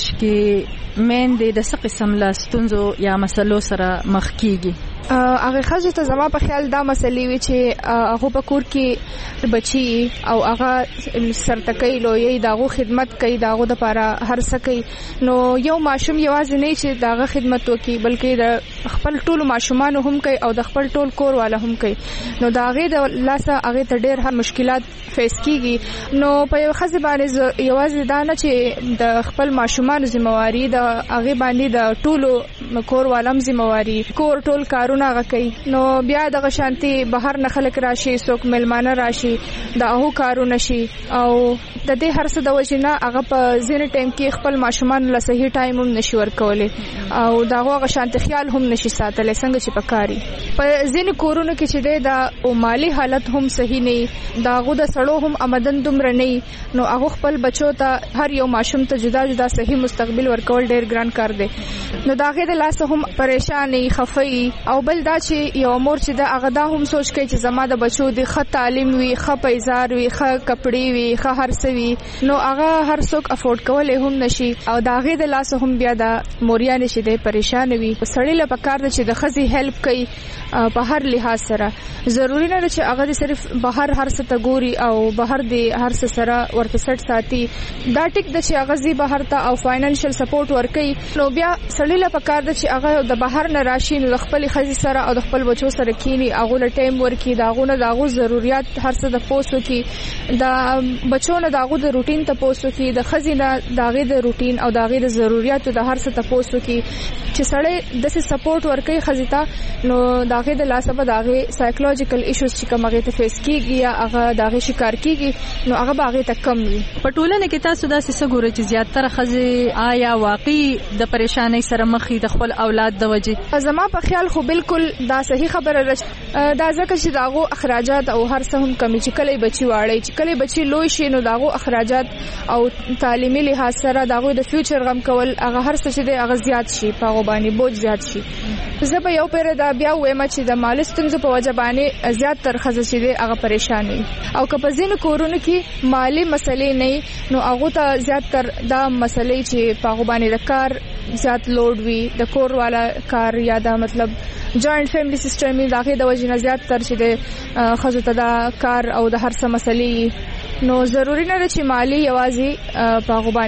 [SPEAKER 10] کې میندې د څه قسم له ستونزو یا مسلو سره مخ کیږي؟
[SPEAKER 6] هغه ښځو ته زما په خیال دا مسلې وي چې هغه په کور کې بچي او هغه سرتکۍ لویي د هغو خدمت کوي، د هغو دپاره هر څه کوي. نو یو ماشوم یوازې نه چې د هغه خدمت وکړي بلکې د خپل ټولو ماشومانو هم کوي او د خپل ټول کور والا هم کوي. نو د هغې د لاسه هغې ته ډېر هر مشکلات فیس کیږي. نو په یو ښځې باندې یوازې دا نه چې د خپل ماشومانو ذمہواري، د هغې باندې د ټولو کور والا هم ذمہواري، کور ټول کارونه هغه کوي. نو بیا دغه شانتي بهر نه خلک راشي، څوک میلمانه راشي، د هغو کارونه شي او د دې هر څه د وجې نه هغه په ځینې ټایم کې خپل ماشومانو له صحیح ټایم هم نشي ورکولی او د هغو هغه شانتي خیال هم نشي ساتلی څنګه چې پکاري. په ځینې کورونو کې چې دی د مالي حالت هم صحیح نه وي، د هغو د سړو هم آمدن دومره نه وي، نو هغو خپل بچو ته هر یو ماشوم ته جدا جدا صحیح مستقبل ورکول ډېر ګران کار دی. نو د هغې د لاسه هم پریشان وي، خفه وي او بل دا چې یو مور چې د هغه دا هم سوچ کوي چې زما د بچو د ښه تعلیم وي، ښه پیزار وي، ښه کپړې وي، ښه هر څه وي، نو هغه هر څوک افورډ کولی هم نشي او د هغې د لاسه هم بیا د موریانې چې دی پریشان وي. سړی له پکار ده چې د ښځې هیلپ کوي په هر لحاظ سره. ضروري نه ده چې هغه د صرف بهر هر څه ته ګوري او بهر د هر څه سره ورته سټ ساتي. دا ټیک ده چې هغه ځي بهر ته او فاینانشل سپورټ ورکوي، نو بیا سړی له پکار ده چې هغه د بهر نه راشي نو د خپلې ښځې سره او د خپل بچو سره کینی، هغو له ټایم ورکړي، د هغو نه د هغو ضروریات هر څه تپوس وکړي، د بچو نه د هغو د روټین تپوس وکړي، د ښځې نه د هغې د روټین او د هغې د ضروریاتو د هر څه تپوس وکړي چې سړی داسې سپورټ ورکوي ښځې ته، نو د هغې د لاسه به د هغې سایکولوجیکل ایشوز چې کوم هغې ته فیس کېږي یا هغه د هغې شکار کېږي نو هغه به هغې ته کم وي.
[SPEAKER 10] په ټولنه کې تاسو داسې څه ګورئ چې زیاتره ښځې آیا واقعي د پریشانۍ سره مخ دي د خپل اولاد د وجې؟
[SPEAKER 6] زما په خیال خو بالکل دا صحیح خبره ده. دا ځکه چې د هغو اخراجات او هر څه هم کمي، چې کله بچي واړی، چې کله بچي لوی شي نو د هغو اخراجات او تعلیمي لحاظ سره د هغوی د فیوچر غم کول هغه هر څه چې دی هغه زیات شي، په هغو باندې بوج زیات شي. زه به یو پیره دا بیا ووایم چې د مالي ستونزو په وجه باندې زیات تر ښځه چې دی هغه پریشان وي او که په ځینو کورونو کې مالي مسلې نه وي نو هغو ته زیات تر دا مسلې چې په هغو باندې د کار زیات لوډ وي، د کور والا کار یا دا مطلب جوائنٹ فیملی سسټم یې د هغې د وجې نه زیات تر چې د ښځو ته دا کار او د هر څه مسلې، نو ضروري نه ده چې مالي یوازې په هغو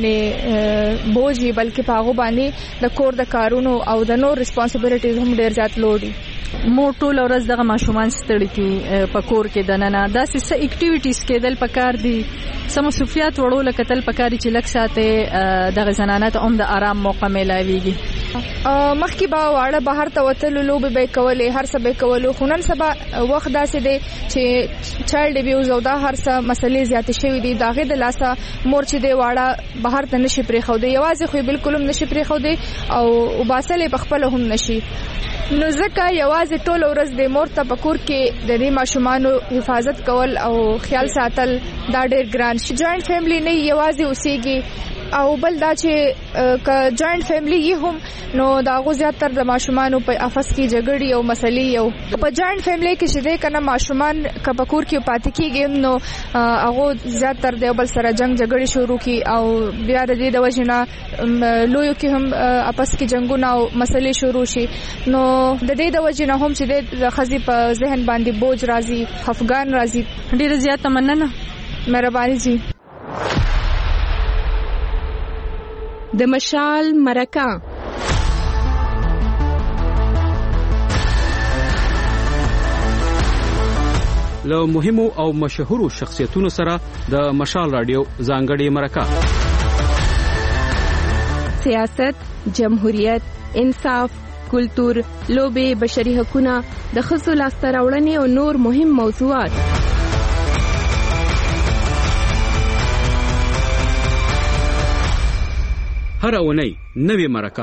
[SPEAKER 6] باندې بوج وي بلکې په هغو باندې د کور د کارونو او د نور ریسپانسبلیټیز هم ډېر زیات لوډ وي.
[SPEAKER 10] مو ټوله ورځ دغه ماشومان ستړي کړي په کور کې دننه، داسې څه اکټیویټیز کېدل پکار دي، څه مصروفیات وړو کتل پکار چې لږ ساعتې دغه زنانه ته هم د آرام موقع میلاویږي؟
[SPEAKER 6] مخکې به واړه بهر ته وتلو، لوبې به یې کولې، هر څه به یې کولو، خو نن سبا وخت داسې دی چې چایلډ ابیوز او دا هر څه مسلې زیاتې شوي دي. د هغې د لاسه مور چې دی واړه بهر ته نشي پرېښودی، یوازې خو یې بلکل هم نشي پرېښودی او وباسل یې پخپله هم نشي. نو ځکه یوازې ټوله ورځ د مور ته په کور کې د دې ماشومانو حفاظت کول او خیال ساتل دا ډېر ګران شي. جوائنٹ فیملی نه یوازې اوسېږي او بل دا چې ک جوائنٹ فیملی یې هم نو دا غو زیاتره د ماشومان په افس کې جګړې او مسلې یو په جوائنٹ فیملی کې شته کنه ماشومان کپکور کې پاتې کېږي نو هغه زیاتره د بل سره جنگ جګړې شروع کی او بیا د دې د وجنه لویو کې هم اپس کې جنگونه او مسلې شروع شي نو د دې د وجنه هم چې د خزي په ذهن باندې بوج راځي خفګان راځي.
[SPEAKER 10] ډیره زیاته مننه
[SPEAKER 6] مهرباني جی.
[SPEAKER 11] د مشال مرکه
[SPEAKER 7] له مهمو او مشهورو شخصیتونو سره د مشال رادیو ځانګړې مرکه.
[SPEAKER 11] سیاست، جمهوریت، انصاف، کلتور، لوبې، بشري حقوقونه، د ښځو لاسته راوړنې او نور مهم موضوعات.
[SPEAKER 7] هر اونۍ نوې مرکه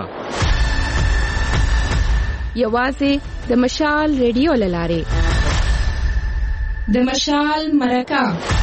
[SPEAKER 11] یوازې د مشال ریډیو له لارې. د مشال مرکه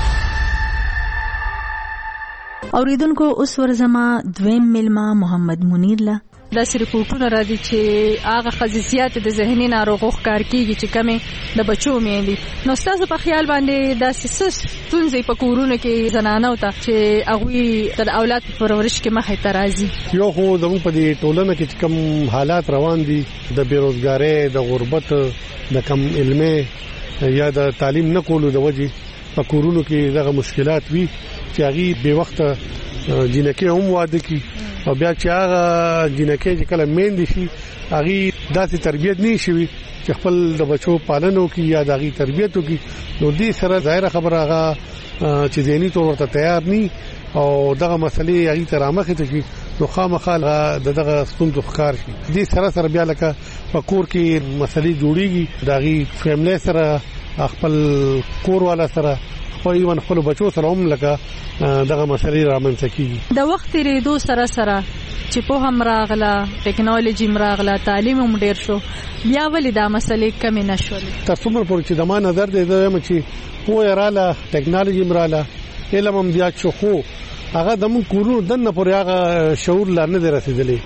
[SPEAKER 9] اوریدونکو اوس ورزما دویم ملما محمد منیر له
[SPEAKER 10] داسې ریپورټونه را دي چې هغه خصوصیات د ذهني ناروغو ښکار کیږي چې کمې د بچو میندې. نو ستاسو په خیال باندې داسې څه ستونزې په کورونو کې زنانو ته چې هغوی د اولاد په پرورش کې مخې ته راځي؟
[SPEAKER 12] یو خو زموږ په دې ټولنه کې چې کوم حالات روان دي د بیروزګارۍ، د غربت، د کم علمۍ یا د تعلیم نه کولو د وجې په کورونو کې دغه مشکلات وي چې هغه به وخت جنکه هم واده کی او بیا چې هغه جنکه چې کله میندې شي هغه داسې تربیت نه شي چې خپل د بچو پالنو کې یا دغه تربیتو کې نو دې سره ظاهر خبره هغه چې ذهني تور ورته تیار ني او دغه مسلې هغه ترامخه ته شي نو خامخا دغه ستونزو ښکار شي. دې سره سره بیا لکه په کور کې مسلې جوړيږي دغه فیملی سره خپل کور والا سره خو ایون خپل بچو سره هم لکه دغه مسلې رامنځته کیږي.
[SPEAKER 10] د وخت ریدو سره سره چې په هم راغله ټیکنالوژي مراغله تعلیم هم ډیر شو بیا ولې دا مسلې کمې نشولې؟
[SPEAKER 12] تر څومره پورې چې د ما نظر دی زه چې پوهه رااله ټیکنالوژي مراله علم هم بیا شو خو هغه د مون کورونو دنه پورې هغه شعور لا نه رسیدلی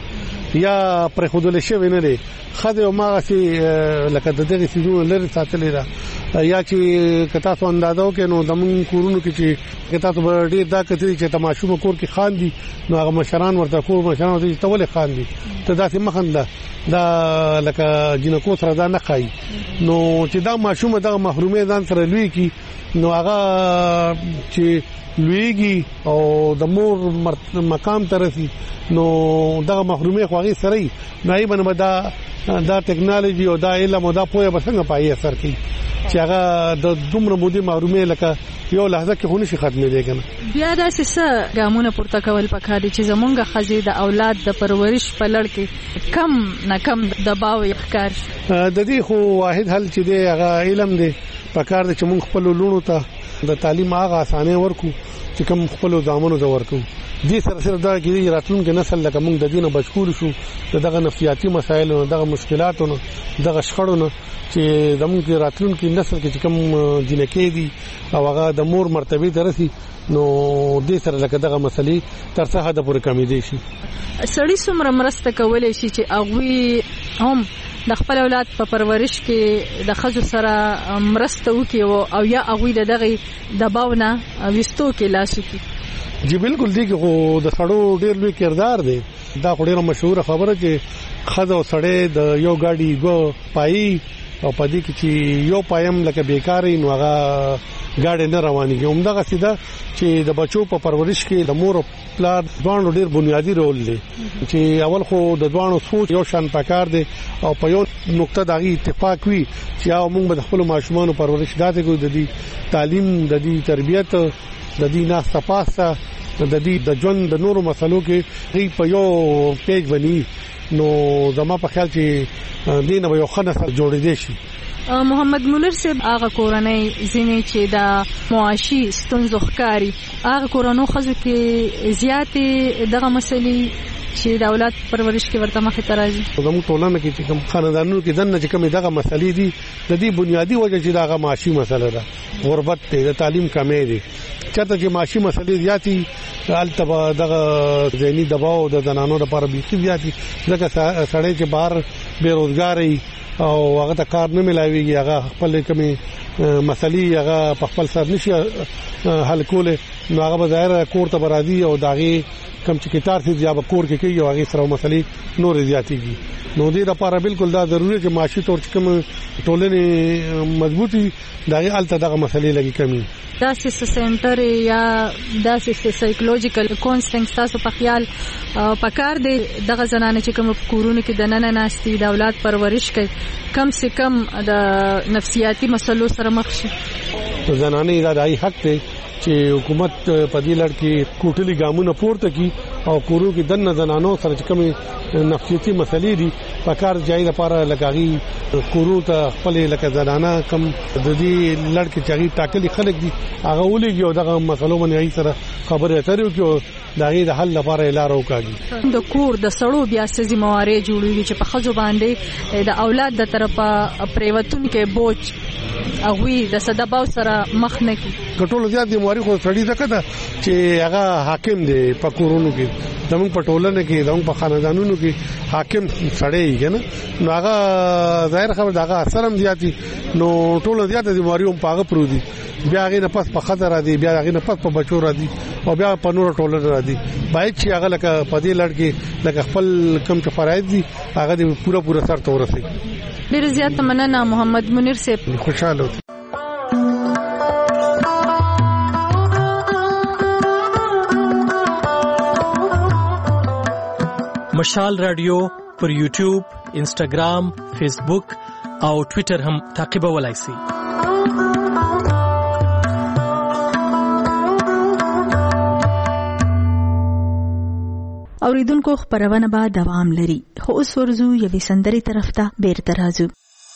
[SPEAKER 12] یا پر خودل شوی نه دی خدای او ما سي لکه د دې سيزونو لري ساتلې را یا چې کتا څو اندازو کې نو د مون کورونو کې چې کتا ته ډېر دا کتري چې تماشو کور کې خان دي نو هغه مشران ورته کور مشران ته تول خان دي ته داسې مخنده دا لکه جنکو سره دا نه خای نو چې دا ماشومه دغه محرومه ځان سره لوي کی نو هغه چې لویږي او د مور مقام ترسي نو دغه محرومه خوږی سره نه ای بنه دا دا ټیکنالوژي او دا علم او دا پوهه بسنګ پای اثر کوي چې هغه د دومره مودې محرومه لکه یو لحظه کې خوني شي ختمې دي کنه.
[SPEAKER 10] بیا دا څه ګامونه پورته کول پکاري چې زمونږ خزي د اولاد د پرورش په لړ کې کم نه کم دباو ښکار
[SPEAKER 12] د دې خو واحد حل چې دی هغه علم دی پکار د چې مونږ خپل لونو ته د تعلیم هغه اسانه ورکو چې کوم خپل ځامنو د ورکو دې سره سره دا کې راتلونکي نسل لکه موږ د دینه بچکول شو دغه نفسیاتي مسایل او دغه مشکلاتونو دغه شخړونو چې زموږ راتلونکي نسل کې کوم جنکې دي او هغه د مور مرتبه درسي نو دې سره لکه دغه مسلې تر څه حد پورې کمی دي شي.
[SPEAKER 10] سړی څومره مرسته کولای شي چې هغه هم د خپل اولاد په پرورش کې د خزو سره مرسته وکړي او یا هغه دغه دباونه وستو کې لاس وکړي؟
[SPEAKER 12] جی بالکل دی خو د سړو ډیر لوی کردار دی دا ډیره مشهور خبره چې خزو سړی د یو گاډي go پای او پدې کې چې یو پایم لکه بیکاری نو هغه گاډي نه روانيږي همدغه سیده چې د بچو په پرورش کې د مور او پلار دوه ډیر بنیادی رول لري چې اول خو د دوه سوچ یو شان پکار دی او په یو نقطه دغه اتفاق وي چې موږ د خپل ماشومان پرورش داته کوو د دې تعلیم د دې تربيت د دې نه صفاسه د دې د ژوند د نورو مسلو کې په یو پیج بني نو زما په خیال چې دینه یو خنه سره جوړې دي شي.
[SPEAKER 10] محمد منیر صاحب هغه کورنۍ ځینې چې دا معاشي ستونزو ښکاری هغه کورونو خزو کې زیاتې دغه مسلې چې د اولاد پرورش کې ورته مخې ته راځي.
[SPEAKER 12] زموږ ټولنه کې چې کوم خاندانونو کې دنه چې کوم دغه مسلې دي د دې بنیادی وجه چې دغه معاشي مسله ده، غربت ته د تعلیم کمې دي. چاته چې معاشي مسلې زیاتی التبا دغه ذهني دباو د زنانو لپاره بیخي زیاتی، ځکه سړی چې بهر بیروزګاری او هغه ته کار نه ملایويږي، هغه خپل کومي مسلې هغه په خپل سر نشي حل کوله، نو هغه به ظاهر کور ته برادي او داغي کم چې کتار سي یا به کور کې کوي او هغه سره مسلې نور زیاتېږي. نو دې لپاره بالکل دا ضروري چې معاشي تور کوم ټولنې مضبوطي داغي الته دغه مسلې لګي کمی.
[SPEAKER 10] دا سیس سنټر یا دا سیس سایکولوژیکل کونسلینګ تاسو په خیال پکار دی دغه زنانه چې کوم کورونه کې د نن ناستي د اولاد پرورش کوي کم سے کم د نفسیاتي مسلو سره مخ شي؟
[SPEAKER 12] زنانه دا دای حق دی چې حکومت په دې لړ کې کوټلي ګامونه پورته کړي او کورو کې دنه زنانو سره چې کوم نفسیاتي مسلې دي په کار ځای لپاره لګاغي کورو ته خپل لکه زنانه کم د دې لړ کې چې ټاکلي خلک دي هغه ولېږي او دغه مسلو باندې ای سره خبرې اترې وکړي دغه د حل لپاره لار وکړي.
[SPEAKER 10] د کور د سړو بیا سزي موارد جوړوي چې په خځو باندې د اولاد د طرفه پریوتون کې بوج اغوی د صدباو سره مخ نه کی.
[SPEAKER 12] ټولو زیات دی موارد خو سړی ځکه دا چې هغه حاکم دی په کورونو کې، زموږ په ټولنه کې زموږ په خاندانونو کې حاکم سړی کنه، نو هغه ظاهر خبر دغه اثر هم زیاتی، نو ټولو زیات دی موارد هم پاغه پرو دي، بیا هغه نه پس په خطر را دي، بیا هغه نه پس په بچو را دي او بیا په نور ټولنه را دي. باید چې هغه لکه په دې لړ کې لکه خپل کم چې فرایض دي هغه دې پورا پورا سر ته ورسي.
[SPEAKER 10] ډیر زیات مننه محمد منیر صاحب.
[SPEAKER 12] خوشاله
[SPEAKER 13] مشال رادیو پر یوټیوب، انسټاګرام، فیسبوک او ټوئیټر هم تعقیبولای شئ.
[SPEAKER 9] اوریدونکو خبرونه به دوام لري، خو اوس ورزو یوې سندرې طرف ته بیرته راځو.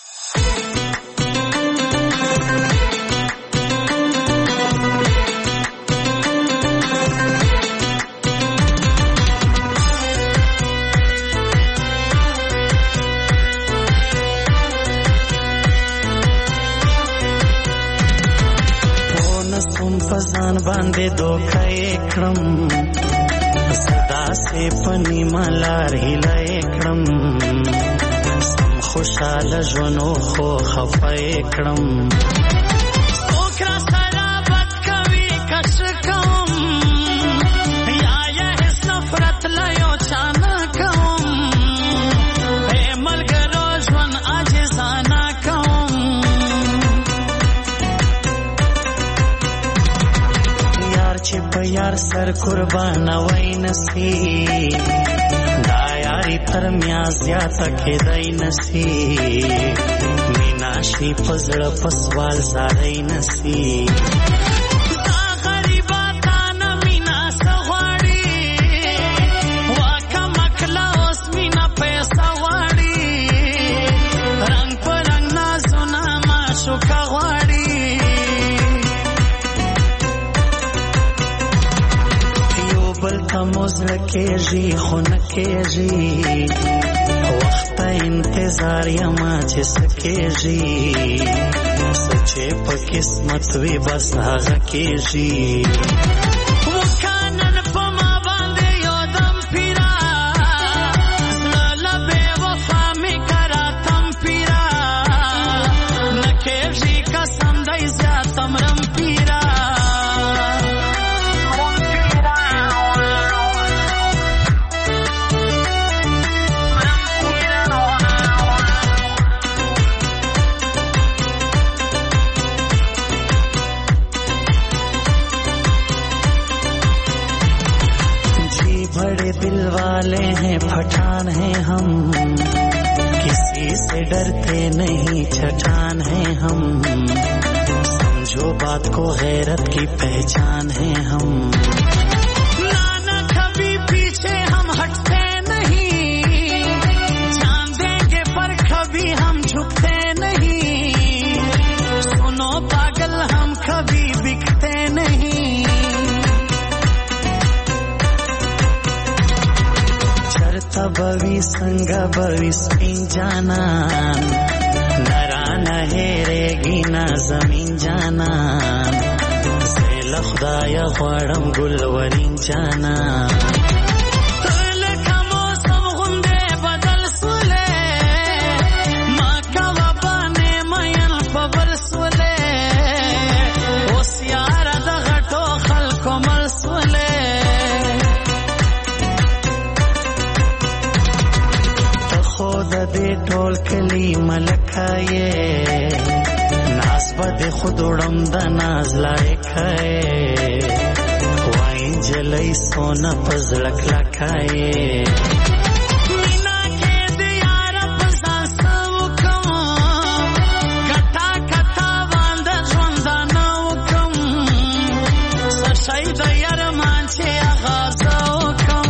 [SPEAKER 14] پزان باندې دوکه کړم صدا سے پنی ملار هلای کړم سم خوشاله ژوندو خو خفای کړم اوکرا سره بد کوي کښ کوم یا یا هیڅ نفرت لایو چانا کوم اے ملګرو ژوند عاجزانه کوم یار چې په یار سر قربان وای نسی دا یاری تر میا زیاته کېدای نسی مینا شي پزړه پسوال زارای نسی دا غریبا تا نه مینا سغواړي واکه مکلا اوس مینا پیسې واړي رنگ پر رنگ نازونه ما شو کغواړي موزړه کېږي خو نه کېږي وخت انتظار یما چې سکېږي سچې په قسمت وي بس هغه کېږي وکانن په ما باندې یو دم پیرا زړه بې وفا مې کرا تم پیرا نه کېږي قسم دی زیاتم رم پیرا दिल वाले हैं पठान हैं हम किसी से डरते नहीं छठान हैं हम समझो बात को गैरत की पहचान हैं हम नाना कभी पीछे हम हटते नहीं जान देंगे पर कभी हम झुकते नहीं सुनो पागल हम कभी बिकते नहीं بوی څنګه بوی سپین جانان نرانه هېرېږي نه زمین جانان زه له خدایه غواړم ګلورین جانان ټول کلی ملکایې ناز به د خود وړم د ناز لایکایې وای نجلۍ سونه په زړه کلکایې مینا کې د یار په ځان څه وکم کټا کټا باندې ژوندانه وکم څه شی د یارمان چې اغازه وکم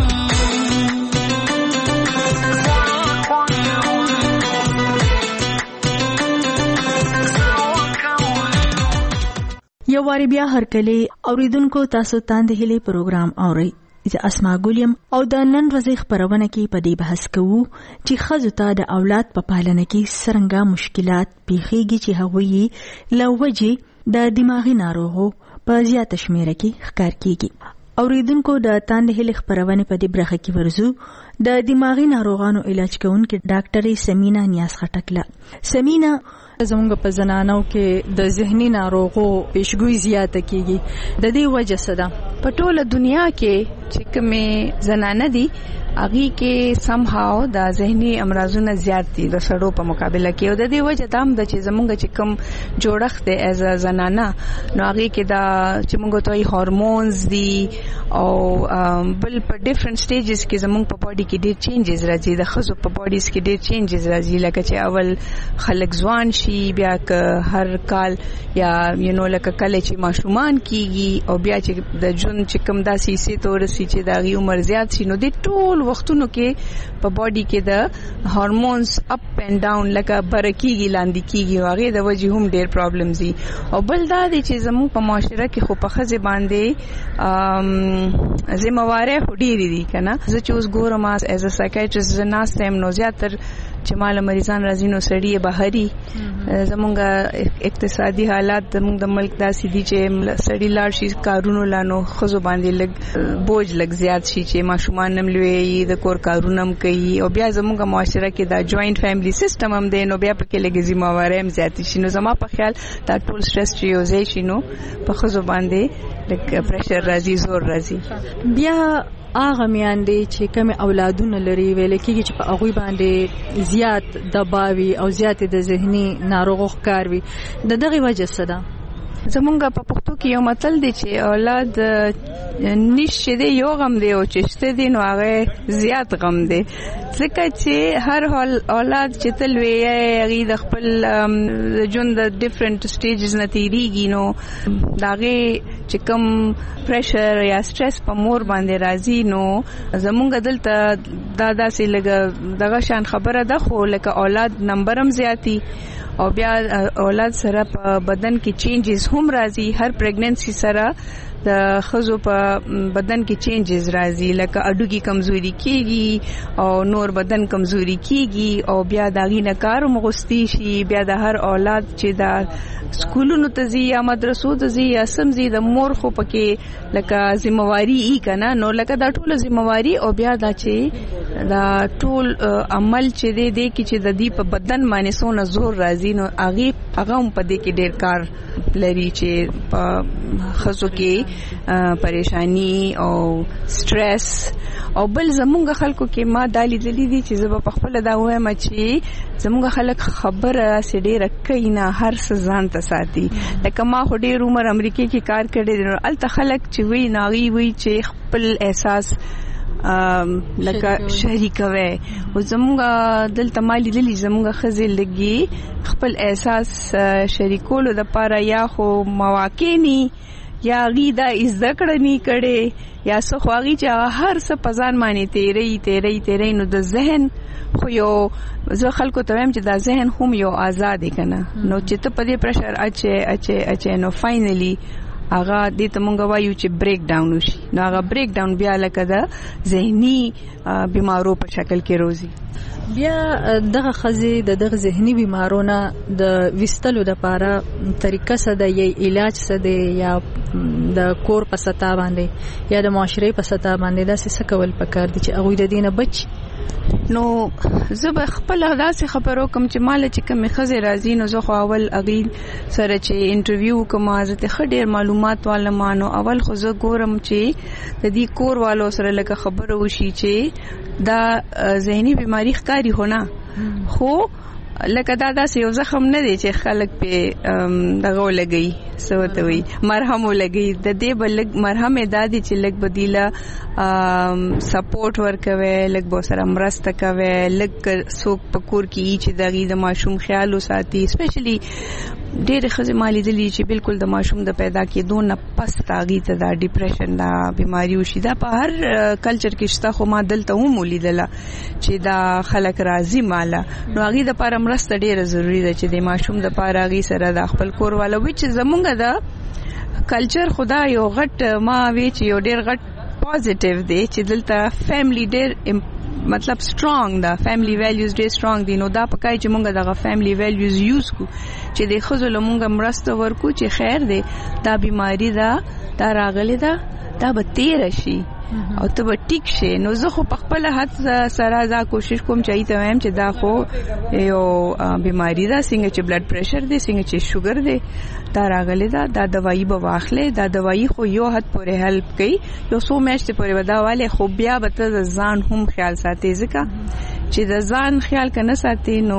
[SPEAKER 9] یو واری بیا هر کله اوریدونکو تاسو تاند هلي پروګرام اوري چې اسما ګولیم او د نن ورځې خبرونه کې په دې بحث کوو چې ښځو ته د اولاد په پالنه کې څرنګه مشکلات پیښیږي چې هغوی لوجه د دماغي ناروغو په زیاته شمیره کې ښکار کیږي. اوریدونکو د تاند هلي خبرونه په دې برخه کې ورزو د دماغي ناروغانو علاج کوونکې ډاکټر سمینا نیاز خټکله. سمینا
[SPEAKER 10] زمونږ په زنانو کې د ذهني ناروغو پیشګوئی زیاته کیږي د دې وجه څه ده؟
[SPEAKER 11] په ټوله دنیا کې چې کومې زنانه دي هغه کې سم هاو د ذهني امراضونو زیات دي د سړو په مقابله کې او د دې وجه دام د چې زمونږ چې کوم جوړښت دی از زنانه نو هغه کې دا چې موږ ته هورمونز دي او بل په ډیفرنٹ سټیجز کې زمونږ په باډي کې ډېر چینجز راځي د خزو په باډیز کې ډېر چینجز راځي لکه چې اول خلک ځوان شي بیا که هر کال یا یو نو لکه کله چې ماشومان کیږي او بیا چې د جون چې کوم داسې سي تورسي چې دا غي عمر زیات شي نو د ټول وختونو کې په باډي کې د هورمونز اپ اینڈ ډاون لکه برکیږي لاندې کیږي هغه د وجې هم ډېر پرابلمز دي او بل دا دي چې زموږ په معاشره کې خو په خزه باندې ذمہواره هډيري دي کنه زه چې اوس ګورم از ا سایکیاټریست نه سم نو زیاتر چې مال مریضان راځي نو سړی بهري زمونږ اقتصادي حالات زمونږ د ملک داسې دي چې سړی لاړ شي کارونو لانو خزو باندې لګ بوج لګ زیات شي چې ماشومان نم لوي د کور کارونه هم کوي او بیا زمونږ معاشره کې دا جوائنٹ فیملی سیستم هم دی نو بیا پکې لګ ذمہواره هم زیات شي نو زما په خیال دا ټول سټرس چې یوځای شي نو په خزو باندې لګ پریشر راځي زور راځي.
[SPEAKER 10] بیا هغه میاندې چې کوم اولادونه لري ویل کېږي چې په هغه باندې زیات دباوي او زیات د ذهني ناروغو ښکار وي د دغه وجه څه ده؟
[SPEAKER 11] زمونږ په پښتو کې یو متل دی چې اولاد نشه دی یو غم دی او چې شته دی نو هغه زیات غم دی ځکه چې هر حال اولاد چې تل وی هغه د خپل ژوند د ډیفرنٹ سټیجز نه تیریږي نو داغه چې کوم پریشر یا سټرس په مور باندې راځي نو زمونږ دلته دا داسې لګه دغه شان خبره ده خو لکه اولاد نمبر هم زیاتی او بیا اولاد سره په بدن کې چینجز هم راځي هر پریګننسي سره د خزو په بدن کې چینجز راځي لکه اډوګي کمزوري کیږي او نور بدن کمزوري کیږي او بیا داغي نه کار مغستی شي بیا د هر اولاد چې دا سکولونو ته ځي یا مدرسو ته ځي یا سمځي د مور خو پکې لکه ذمہواری ای کنه نو لکه دا ټول ذمہواری او بیا دا چې دا ټول عمل چې دی دی کې چې د دې په بدن باندې سونه زور راځي نو هغه هغه هم په دې کې ډېر کار لري چې په خزو کې پریشانی او سټرس او بل زمونږ خلکو کې ما دالي دلی دي چې زه په خپل دا وایم چې زمونږ خلک خبره سړي رکې نه هر څه ځان ته ساتي لکه ما خو ډېر عمر امریکا کې کار کړی دی نو الته خلک چې وی ناغي وی چې خپل احساس لکه شریکوي او زمونږ دلته مالي دلی زمونږ خزه لګي خپل احساس شریکولو د پاره یا خو مواقع ني یا غي دا ذکر ني کړي یا څه خواږي چې هر څه پزان معنی تیرې تیرې تیرې نو د ذهن خو یو زه خلکو ته وایم چې دا ذهن هم یو آزاد کنه نو چې ته په دې پرشر اچي اچي اچي نو فائنلی هغه دې ته مونږ وایو چې بریک ډاون وشي. نو هغه بریک ډاون بیا لکه د ذهني بیمارو په شکل کې روزي.
[SPEAKER 10] بیا دغه خزي د دغه ذهني بیمارونو د وستلو د لپاره طریقه څه ده یا علاج څه ده یا د کور په سطح باندې یا د معاشري په سطح باندې دا څه کول پکار دي چې هغه د دینه بچ.
[SPEAKER 11] نو زه به خپل داسې خبرو کوم چې مال چې کوم خزه راځي نو زه خو اول اغیل سره چې انټرویو کوم زه ته خډیر معلومات والمانو اول خو زه ګورم چې د دې کور والو سره لکه خبرو وشي چې دا ذهني بیماری ښکاری هونه خو لکه دا داسې یو زخم نه دی چې خلک په دغه لګي سوته وي مرهم لګي د دې بل مرهم دادی چې لګ بدیله سپورټ ورکوي لګ به سره مرسته کوي لګ څوک پکور کې چې دغه د ماشوم خیال وساتي سپیشلی ډېر خزه مالي دي چې بالکل د ماشوم د پیدا کېدو نه پس تاغي ته دا ډیپریشن دا بیماری وشي دا په هر کلچر کې شته خو ما دلته هم ولیدله چې دا خلک راضي مالا نو هغه د لپاره مرسته ډېره ضروری ده چې د ماشوم د لپاره هغه سره د خپل کور والو چې زمونږ د کلچر خدا یو غټ ما وی چې یو ډېر غټ پوزټیو دی چې دلته فیملی ډېر مطلب سترونګ دا فیملی ویلیوز ډېر سترونګ دي نو دا پکای چې مونږ دغه فیملی ویلیوز یوز کو چې د خزل مونږ مرسته ورکو چې خیر دی دا بیماری دا دا راغلی دا دا به تیر شي او ته به ټیک شي نو زه خو په خپل حد سره دا کوشش کوم چې ایته وایم چې دا خو یو بیماری دا څنګه چې بلډ پریشر دی څنګه چې شوګر دی دا راغلی دا دا دوايي به واخلې دا دوايي خو یو حد پورې هیلپ کوي یو څو میاشتې پورې وداواله خو بیا به ته د ځان هم خیال ساتي ځکه چې د ځان خیال کنه ساتي نو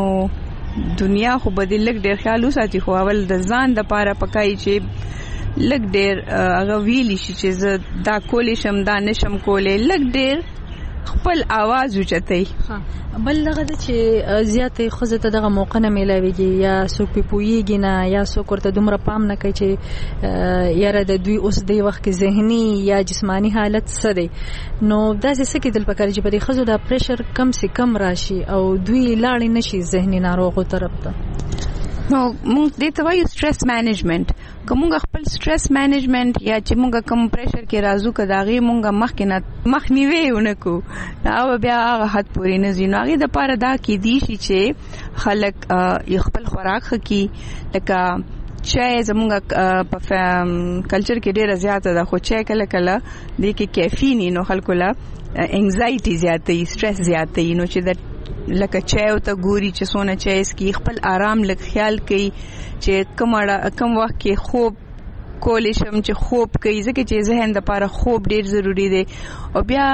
[SPEAKER 11] دنیا خو بدل لګ ډېر خیال وساتي خو اول د ځان د پاره پکای چې لګ ډېر هغه ویلی شي چې زه دا کولې شم دا نشم کولې لګ ډېر خپل आवाज اوچتای.
[SPEAKER 10] بل دغه چې زیاتې خوځه ته دغه موقع نه ملاويږي یا څوک په پويږي نه یا څوک ورته دومره پام نه کوي چې یاره د دوی اوس دی وخت کې ذهني یا جسمانی حالت څه دی نو دا څه کې دل پکار چې په دې خزو دا پریشر کم سي کم راشي او دوی لاړ نشي ذهني ناروغو طرف ته.
[SPEAKER 11] نو موږ دې ته وایو سټرس مینجمنت کومه خپل سټرس مینجمنت یا چې موږ کم پریشر کې راځو کداغي موږ مخکې نه مخنیوي ونکو دا بیا هغه حد پورې نه زینو هغه د پاره دا کې دي چې خلک خپل خوراک خکې لکه چای زموږ په کلچر کې ډیره زیاته ده خو چای کله کله د کې کیفین نو خلکو لا انزایټي زیاته سټرس زیاته نو چې د لکه چای او ته ګوري چې سونه چای اس کی خپل آرام لک خیال کوي چې کومه کم وخت کې خوب کولې شم چې خوب کوي ځکه چې ذهن د لپاره خوب ډیر ضروری دی او بیا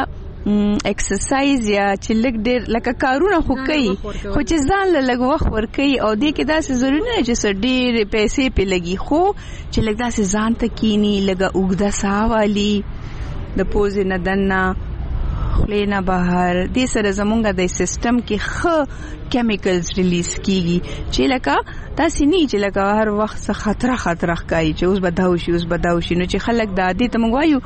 [SPEAKER 11] ایکسرسایز یا چې لګ ډیر لکه کارونه خو کوي خو چې ځان له لګ وخت ور کوي او دې کې داسې ضروري نه چې سر ډیر پیسې په لګي خو چې لګ داسې ځان ته کینی لګه اوګدا ساوالي د پوز نه دنا خلینا بهر دې سره زمونږ د سیستم کې خ کیمیکلز ریلیز کیږي چې لکه تاسو نه چې لکه هر وخت څه خطر خطر ښکاري چې اوس بداو شي اوس بداو شي نو چې خلک د عادت مونږ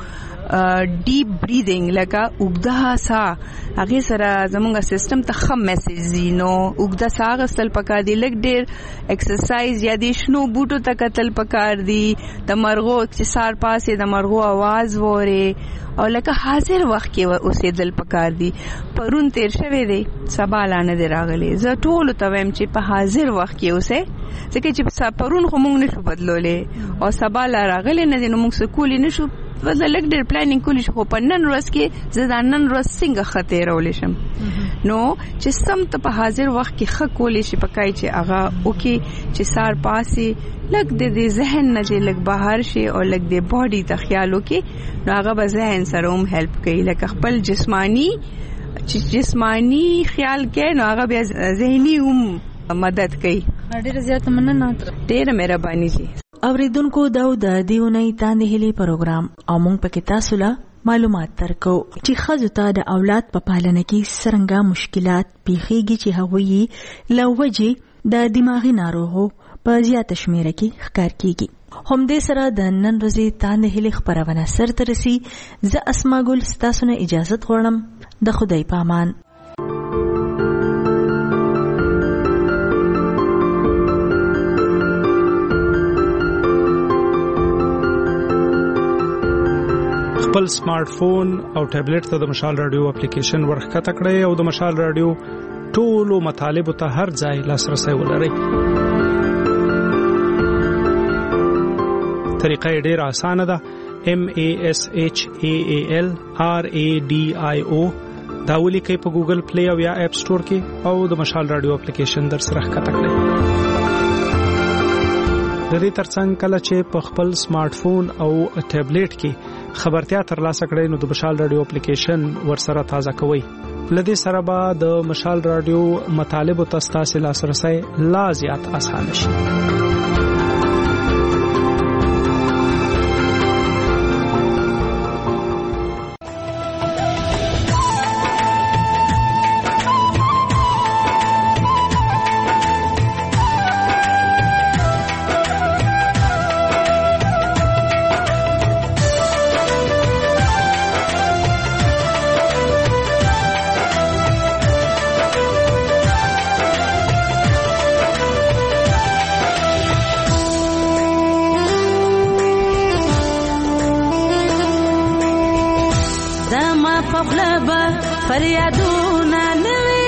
[SPEAKER 11] ډیپ بریدینګ لکه اوګدا سا هغه سره زمونږ سیستم ته خم میسج نو اوګدا سا غسل پکار دی لګ ډیر ایکسرسایز یا د شنو بوټو ته قتل پکار دی د مرغو چې سار پاسه د مرغو आवाज وره او لکه حاضر وخت کې اوسې دل پکار دی پرون تیر شوه دی سبا لانه دی راغلی زه ټول ته ویم چې په حاضر وخت کې اوسې ځکه چې پرون خو مونږ نشو بدلولې او سبا لا راغلی نه دی نو مونږ سکول نشو وزه لګ ډېر پلانینګ کولی شو په نن ورځ کې زه دا نن ورځ څنګه خطر ولې شم نو چې سم ته په حاضر وخت کې خ کولی شي پکای چې هغه اوکي چې سار پاسي لګ د ذهن نه لګ بهر شي او لګ د باډي ته خیال وکي نو هغه به ذهن سره هم هیلپ کوي لکه خپل جسمانی چې جسمانی خیال کې نو هغه بیا ذهني هم مدد کوي.
[SPEAKER 10] ډېر زیات مننه
[SPEAKER 11] ډېر مهرباني شي.
[SPEAKER 9] اوریدونکو دا د دیونی تاندې هلي پروګرام او مونږ پکې تاسو له معلومات درکو چې خزو ته د اولاد په پالنه کې څنګه مشکلات پیښیږي چې هغوی لوجه د دماغي ناروغو په زیات شمیره کې ښکار کیږي. هم دې سره د نن ورځې تاندې هلي خبرونه سره ترسي زه اسما ګل ستاسو نه اجازه غواړم د خدای په امان.
[SPEAKER 8] خپل سمارټ فون او ټابلیټ ته د مشال رادیو اپلیکیشن ورخکته کړئ او د مشال رادیو ټولو مطالب ته هر ځای لاسرسي ولرئ. طریقه ډېر اسانه ده. M A S H A A L R A D I O دا ولیکئ په ګوګل پلی او یا اپ سٹور کې او د مشال رادیو اپلیکیشن در سره ښکته کړئ. د دې ترڅنګ کله چې په خپل سمارټ فون او ټابلیټ کې خبرتیا ترلاسه کړئ نو د مشال رادیو اپلیکیشن ورسره تازه کوئ. لدې سره به د مشال رادیو مطالب او تاسو لاسرسي لا زیات آسان شي.
[SPEAKER 15] फरियादूना नवे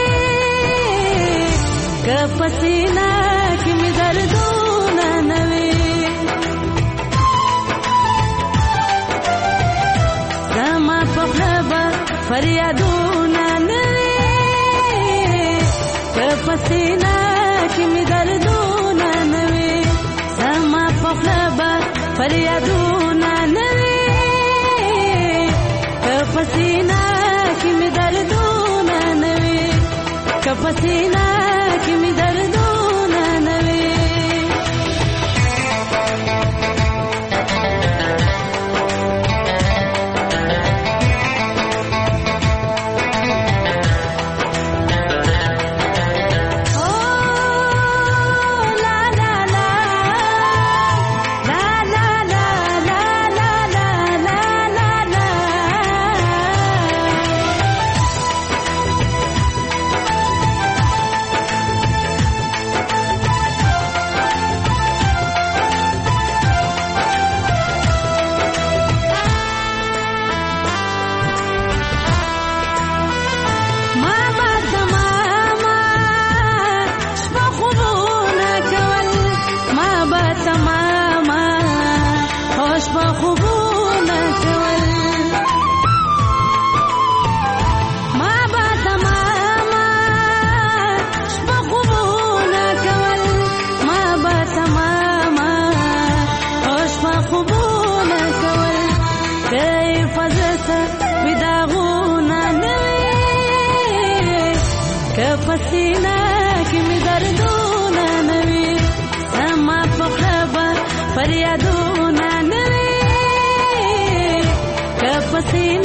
[SPEAKER 15] कपसीना की मी दर्दूना नवे समा पखलबा फरियादूना नवे कपसीना की मी दर्दूना नवे समा पखलबा फरियादूना नवे कपसीना की मी दर्दूना नवे कपसीना की मी दर्दूना नवे कपसीना की मी दर्दूना नवे समा पखलबा फरियादूना नवे कपसीना